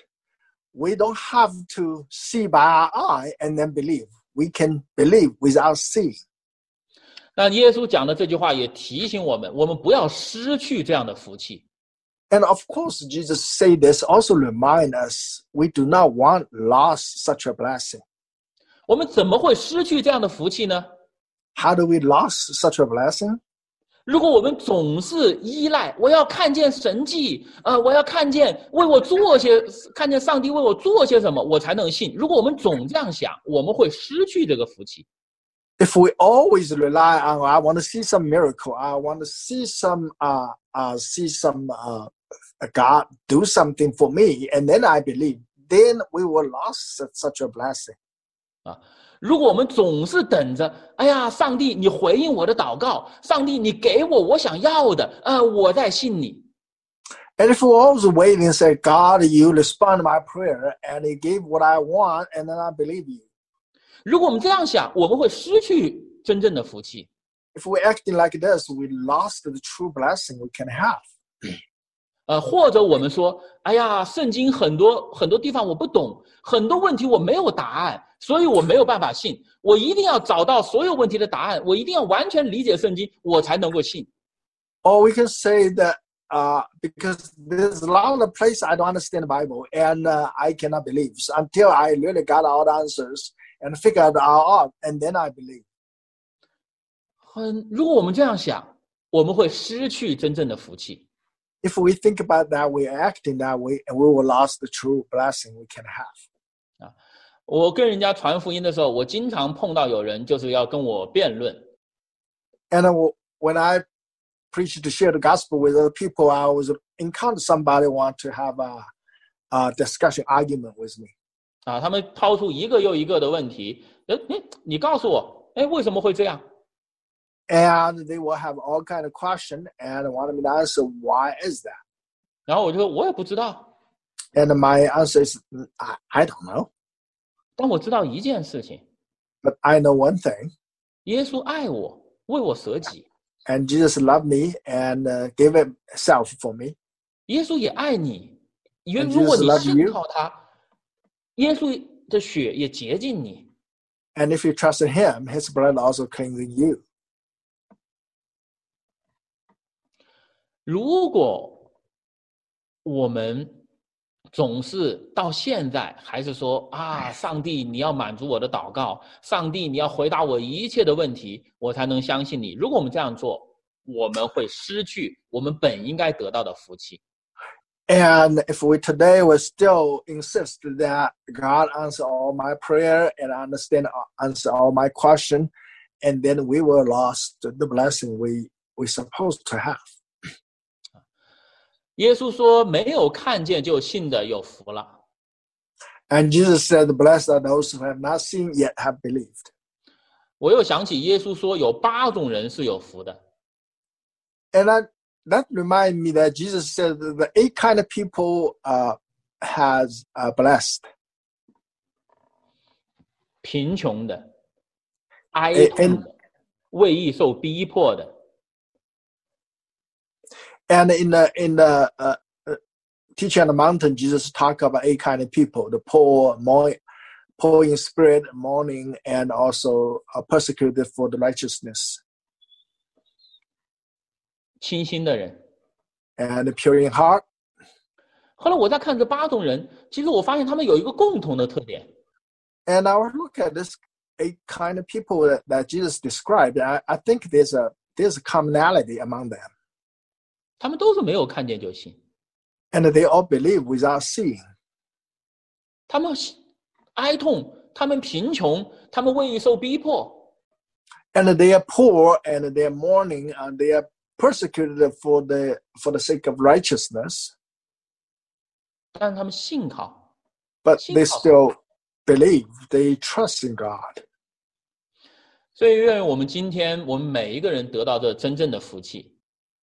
we don't have to see by our eye and then believe. We can believe without seeing. 那耶稣讲的这句话也提醒我们，我们不要失去这样的福气。 And of course, Jesus said this also remind us we do not want lost such a blessing. 我们怎么会失去这样的福气呢？ How do we lose such a blessing? 如果我们总是依赖，我要看见神迹，呃，我要看见为我做些，看见上帝为我做些什么，我才能信。如果我们总这样想，我们会失去这个福气。 If we always rely on, I want to see some miracle, I want to see some, uh, uh, see some, uh, God do something for me, and then I believe, then we will lose such a blessing. 啊，如果我们总是等着，哎呀，上帝，你回应我的祷告，上帝，你给我我想要的，呃，我在信你。 And if we always wait and say, God, you respond to my prayer, and you give what I want, and then I believe you. 如果我们这样想，我们会失去真正的福气。 If we're acting like this, we lost the true blessing we can have. 呃，或者我们说，哎呀，圣经很多很多地方我不懂，很多问题我没有答案，所以我没有办法信。我一定要找到所有问题的答案，我一定要完全理解圣经，我才能够信。 Or we can say that uh, because there's a lot of places I don't understand the Bible, and uh, I cannot believe so until I really got all the answers and figured it out, and then I believe. 很，如果我们这样想，我们会失去真正的福气。 If we think about that, we act in that way, and we will lose the true blessing we can have. 啊，我跟人家传福音的时候，我经常碰到有人就是要跟我辩论。 And uh, when I preach to share the gospel with other people, I always encounter somebody want to have a, a discussion argument with me. 啊，他们抛出一个又一个的问题，哎，你告诉我，哎，为什么会这样？ And they will have all kind of question and want me to answer, why is that? 然后我就说，我也不知道。 And my answer is, I, I don't know. 但我知道一件事情， But I know one thing. 耶稣爱我，为我舍己。 And Jesus loved me and uh, gave himself for me. 耶稣也爱你，因为 And 如果 Jesus 你 loved 信 you. 靠他，耶稣的血也洁净你。 And if you trust in him, his blood also cleansing you. 如果我们总是到现在还是说啊，上帝你要满足我的祷告，上帝你要回答我一切的问题，我才能相信你。如果我们这样做，我们会失去我们本应该得到的福气。 And if we today will still insist that God answer all my prayer and understand answer all my question, and then we will lose the blessing we we supposed to have. 耶稣说：“没有看见就信的有福了。” And Jesus said, "Blessed are those who have not seen yet have believed." 我又想起耶稣说有八种人是有福的。 And I, that reminds me that Jesus said that the eight kind of people uh, has uh, blessed. 贫穷的、哀痛的、为义受逼迫的。 And in the in the uh, uh, teaching on the mountain, Jesus talked about eight kind of people: the poor, mourn, poor in spirit, mourning, and also uh, persecuted for the righteousness. 清心的人 And the pure in heart. 后来我在看这八种人，其实我发现他们有一个共同的特点。 And I will look at this eight kind of people that, that Jesus described. I, I think there's a there's a commonality among them. 他们都是没有看见就信， And they all believe without seeing. 他们哀痛，他们贫穷，他们为受逼迫， And they are poor and they are mourning and they are persecuted for the, for the sake of righteousness. 但是他们信靠。 But they still believe, they trust in God. 所以愿我们今天我们每一个人得到这真正的福气。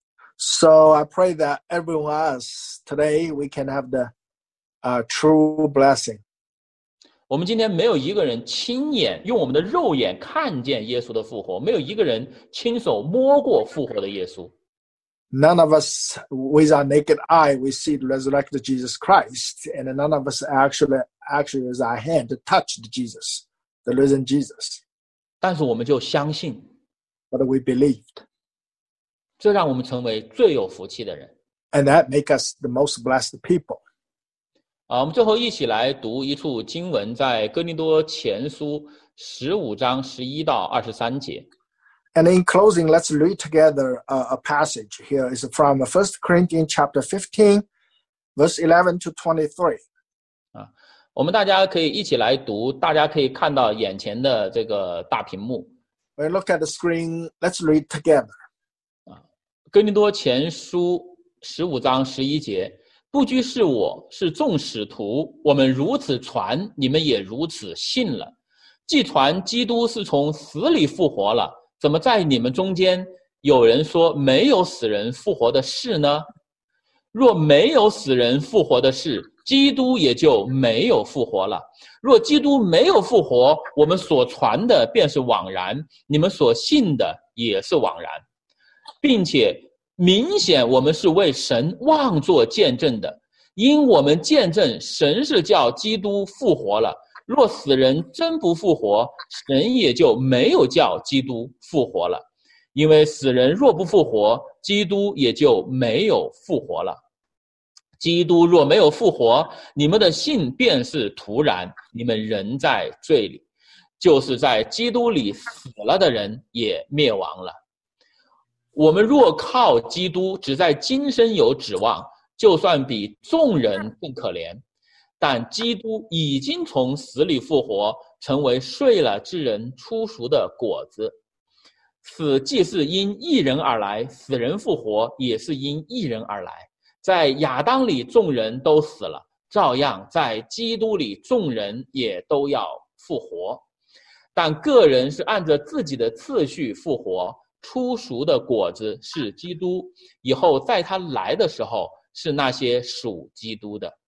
So I pray that everyone else today we can have the uh, true blessing. 我们今天没有一个人亲眼用我们的肉眼看见耶稣的复活，没有一个人亲手摸过复活的耶稣。 None of us, with our naked eye, we see the resurrected Jesus Christ, and none of us actually, actually, with our hand, touched Jesus, the risen Jesus. 但是我们就相信， But we believed, 这让我们成为最有福气的人。 and that make us the most blessed people. 啊，我们最后一起来读一处经文，在哥林多前书十五章十一到二十三节。 And in closing, let's read together a, a passage. Here is from First Corinthians chapter fifteen, verse eleven to twenty-three. 啊，我们大家可以一起来读，大家可以看到眼前的这个大屏幕。 When you look at the screen, let's read together. 哥林多前书十五章十一节，不拘是我，是众使徒，我们如此传，你们也如此信了。既传基督是从死里复活了，怎么在你们中间有人说没有死人复活的事呢？若没有死人复活的事，基督也就没有复活了。若基督没有复活，我们所传的便是枉然，你们所信的也是枉然，并且明显我们是为神妄作见证的，因我们见证神是叫基督复活了。若死人真不复活，神也就没有叫基督复活了。因为死人若不复活，基督也就没有复活了。基督若没有复活，你们的信便是徒然，你们仍在罪里。就是在基督里死了的人也灭亡了。我们若靠基督只在今生有指望，就算比众人更可怜。但基督已经从死里复活，成为睡了之人初熟的果子。死既是因一人而来，死人复活也是因一人而来。在亚当里众人都死了，照样在基督里众人也都要复活。但个人是按着自己的次序复活，初熟的果子是基督，以后在他来的时候是那些属基督的。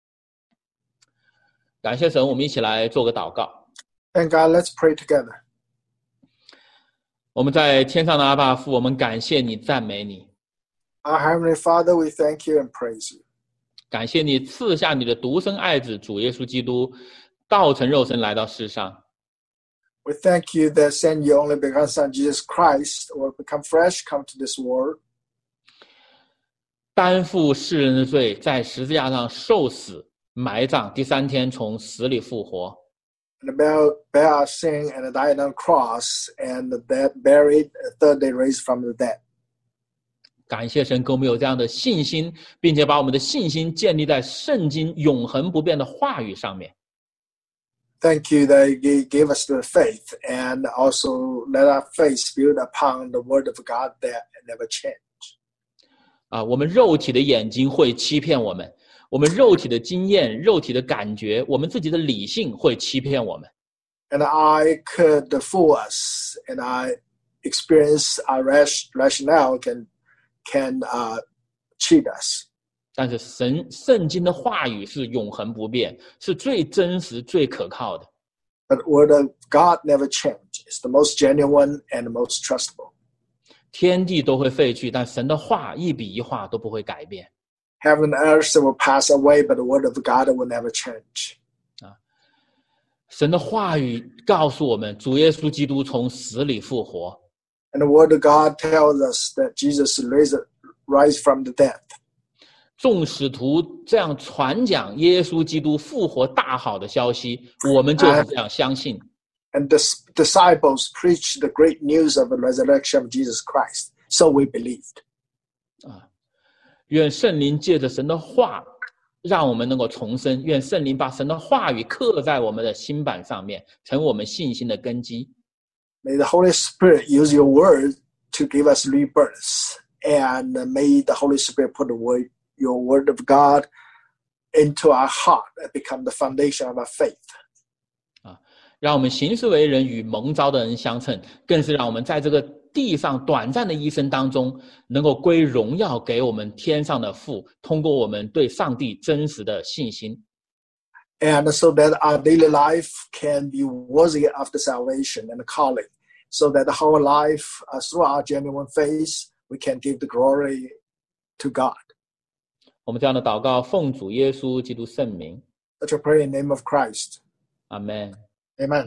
感谢神，我们一起来做个祷告。 Thank God, let's pray together. 我们在天上的阿爸父，我们感谢你，赞美你。 Our Heavenly Father, we thank you and praise you. 感谢你赐下你的独生爱子主耶稣基督，道成肉身来到世上。 We thank you that send your only begotten Son, Jesus Christ, will become flesh, come to this world, 担负世人的罪，在十字架上受死埋葬，第三天从死里复活。 and bear, bear our sin and died on the cross, and that buried, third day raised from the dead. 感谢神给我们有这样的信心，并且把我们的信心建立在圣经永恒不变的话语上面。 Thank you that you gave us the faith, and also let our faith build upon the word of God that never change. 啊，我们肉体的眼睛会欺骗我们，我们肉体的经验、肉体的感觉，我们自己的理性会欺骗我们。 And I could fool us, and I experience our rationale can can uh, cheat us. 但是神圣经的话语是永恒不变，是最真实、最可靠的。 But the word of God never changes. It's the most genuine and the most trustable. 天地都会废去，但神的话一笔一画都不会改变。 Heaven and earth will pass away, but the word of God will never change. 神的话语告诉我们，主耶稣基督从死里复活。 And the word of God tells us that Jesus raised, rise from the dead. 众使徒这样传讲耶稣基督复活大好的消息，我们就是这样相信。 and the disciples preached the great news of the resurrection of Jesus Christ. So we believed. 啊，愿圣灵借着神的话，让我们能够重生。愿圣灵把神的话语刻在我们的心板上面，成为我们信心的根基。 May the Holy Spirit use your word to give us rebirth, and may the Holy Spirit put the word, your word of God into our heart and become the foundation of our faith. 啊，让我们行事为人与蒙召的人相称，更是让我们在这个地上短暂的一生当中，能够归荣耀给我们天上的父，通过我们对上帝真实的信心。 And so that our daily life can be worthy of the salvation and the calling, so that the whole life, uh, through our genuine faith, we can give the glory to God. 我们这样的祷告，奉主耶稣基督圣名。 Let's pray in the name of Christ. 阿们。 Amen.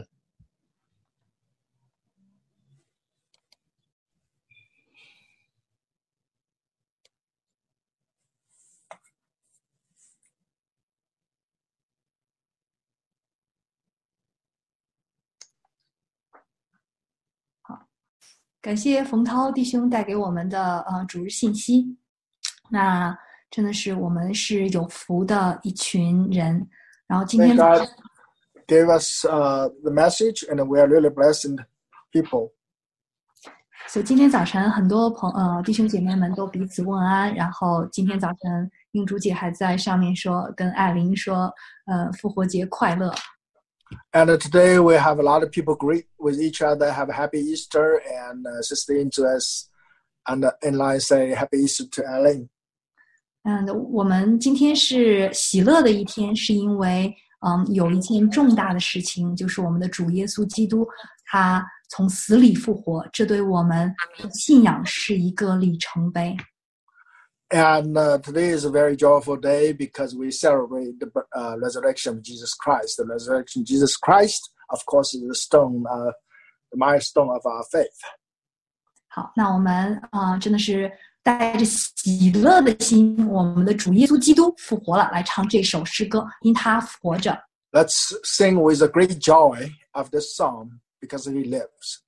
感谢冯涛弟兄带给我们的呃主日信息。那真的是我们是有福的一群人。然后今天 Thank God gave us uh, the message, and we are really blessed people. 所以今天早晨很多朋呃弟兄姐妹们都彼此问安。然后今天早晨英竹姐还在上面说跟艾琳说呃复活节快乐。 And today we have a lot of people greet with each other, have a happy Easter, and uh, Sister Inzu has and uh, in line say happy Easter to Ellen. 嗯，我们今天是喜乐的一天，是因为嗯有一件重大的事情，就是我们的主耶稣基督他从死里复活，这对我们的信仰是一个里程碑。 And uh, today is a very joyful day because we celebrate the uh, resurrection of Jesus Christ. The resurrection of Jesus Christ, of course, is the stone, uh, the milestone of our faith. 好，那我们啊、呃，真的是带着喜乐的心，我们的主耶稣基督复活了，来唱这首诗歌，因他活着。 Let's sing with a great joy of this song because he lives.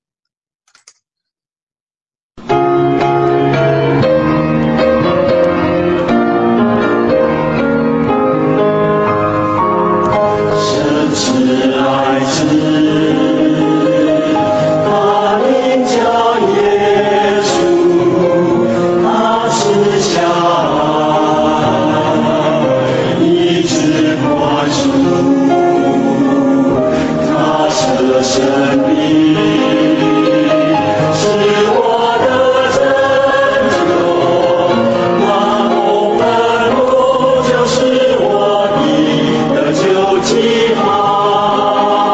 计划。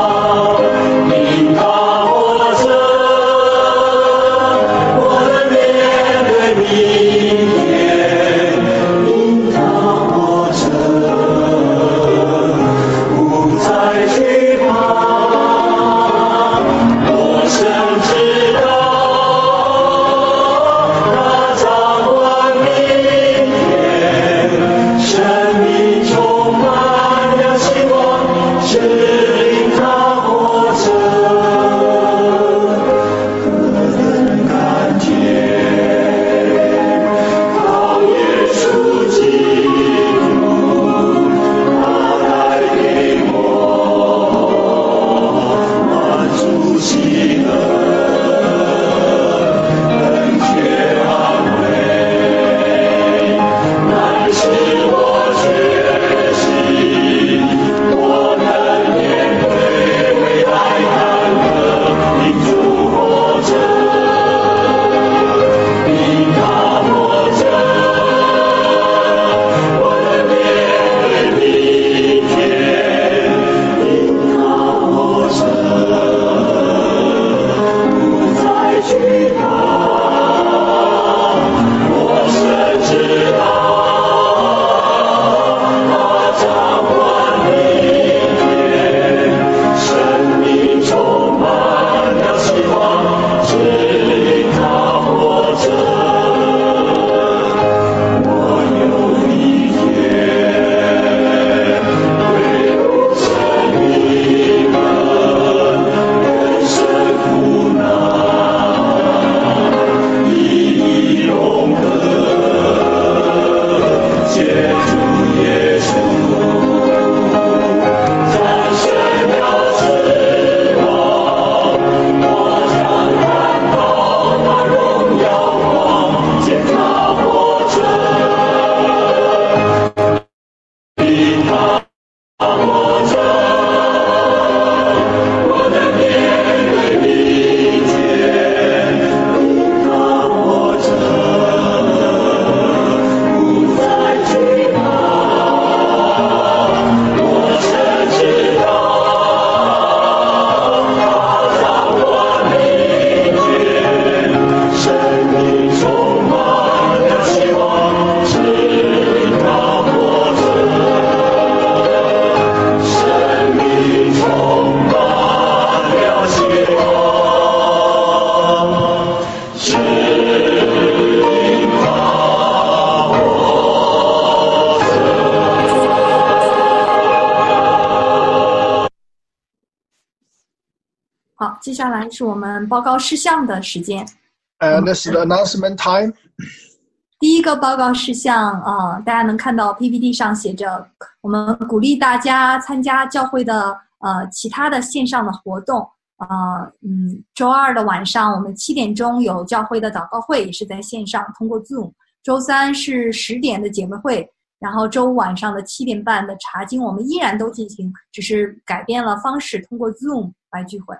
好，接下来是我们报告事项的时间。 And this is the announcement time. 第一个报告事项啊、呃，大家能看到 P P T 上写着，我们鼓励大家参加教会的呃其他的线上的活动。呃，嗯，周二的晚上我们七点钟有教会的祷告会，也是在线上通过 Zoom。周三是十点的姐妹会，然后周五晚上的七点半的查经，我们依然都进行，只是改变了方式，通过 Zoom 来聚会。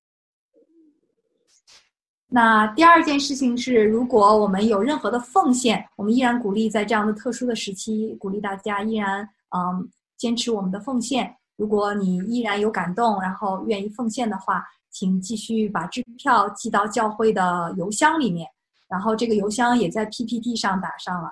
那第二件事情是，如果我们有任何的奉献，我们依然鼓励在这样的特殊的时期，鼓励大家依然嗯坚持我们的奉献。如果你依然有感动，然后愿意奉献的话，请继续把支票寄到教会的邮箱里面，然后这个邮箱也在 P P T 上打上了。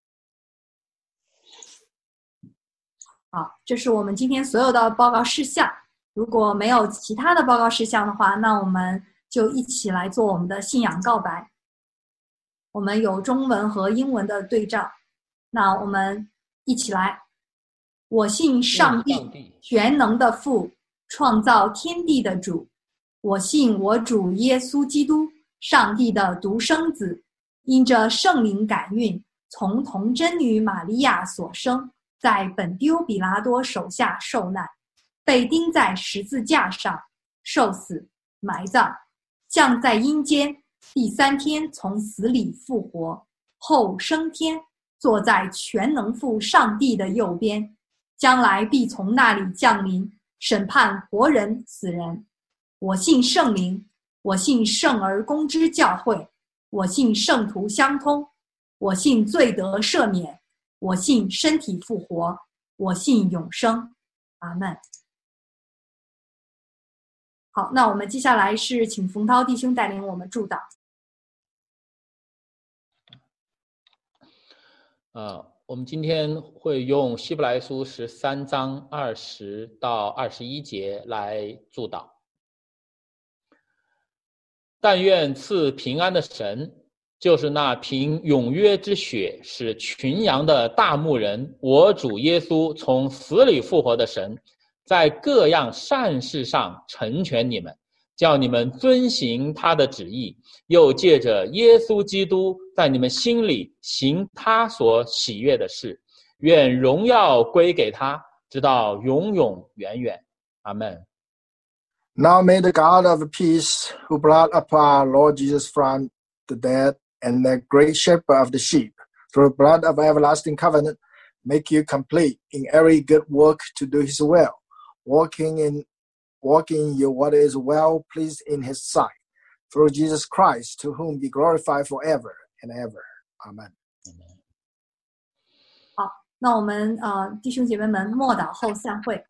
好，这是我们今天所有的报告事项。如果没有其他的报告事项的话，那我们就一起来做我们的信仰告白。我们有中文和英文的对照，那我们一起来。我信上帝，全能的父，创造天地的主。我信我主耶稣基督，上帝的独生子，因着圣灵感孕，从童真女玛利亚所生，在本丢比拉多手下受难，被钉在十字架上，受死，埋葬，降在阴间，第三天从死里复活，后升天，坐在全能父上帝的右边，将来必从那里降临，审判活人死人。我信圣灵，我信圣而公之教会，我信圣徒相通，我信罪得赦免，我信身体复活，我信永生。阿们。好，那我们接下来是请冯涛弟兄带领我们祝祷。 呃，我们今天会用希伯来书十三章二十到二十一节来祝祷。但愿赐平安的神，就是那凭永约之血使群羊的大牧人，我主耶稣从死里复活的神，在各样善事上成全你们，叫你们遵行他的旨意，又借着耶稣基督在你们心里行他所喜悦的事，愿荣耀归给他，直到永永远远。阿们。 Now may the God of peace, who brought up our Lord Jesus from the dead, and the great shepherd of the sheep, through the blood of everlasting covenant, make you complete in every good work to do his will, walking in walking you what is well pleased in his sight, through Jesus Christ, to whom be glorified forever and ever. Amen. 好，那我们呃弟兄姐妹们默祷后散会。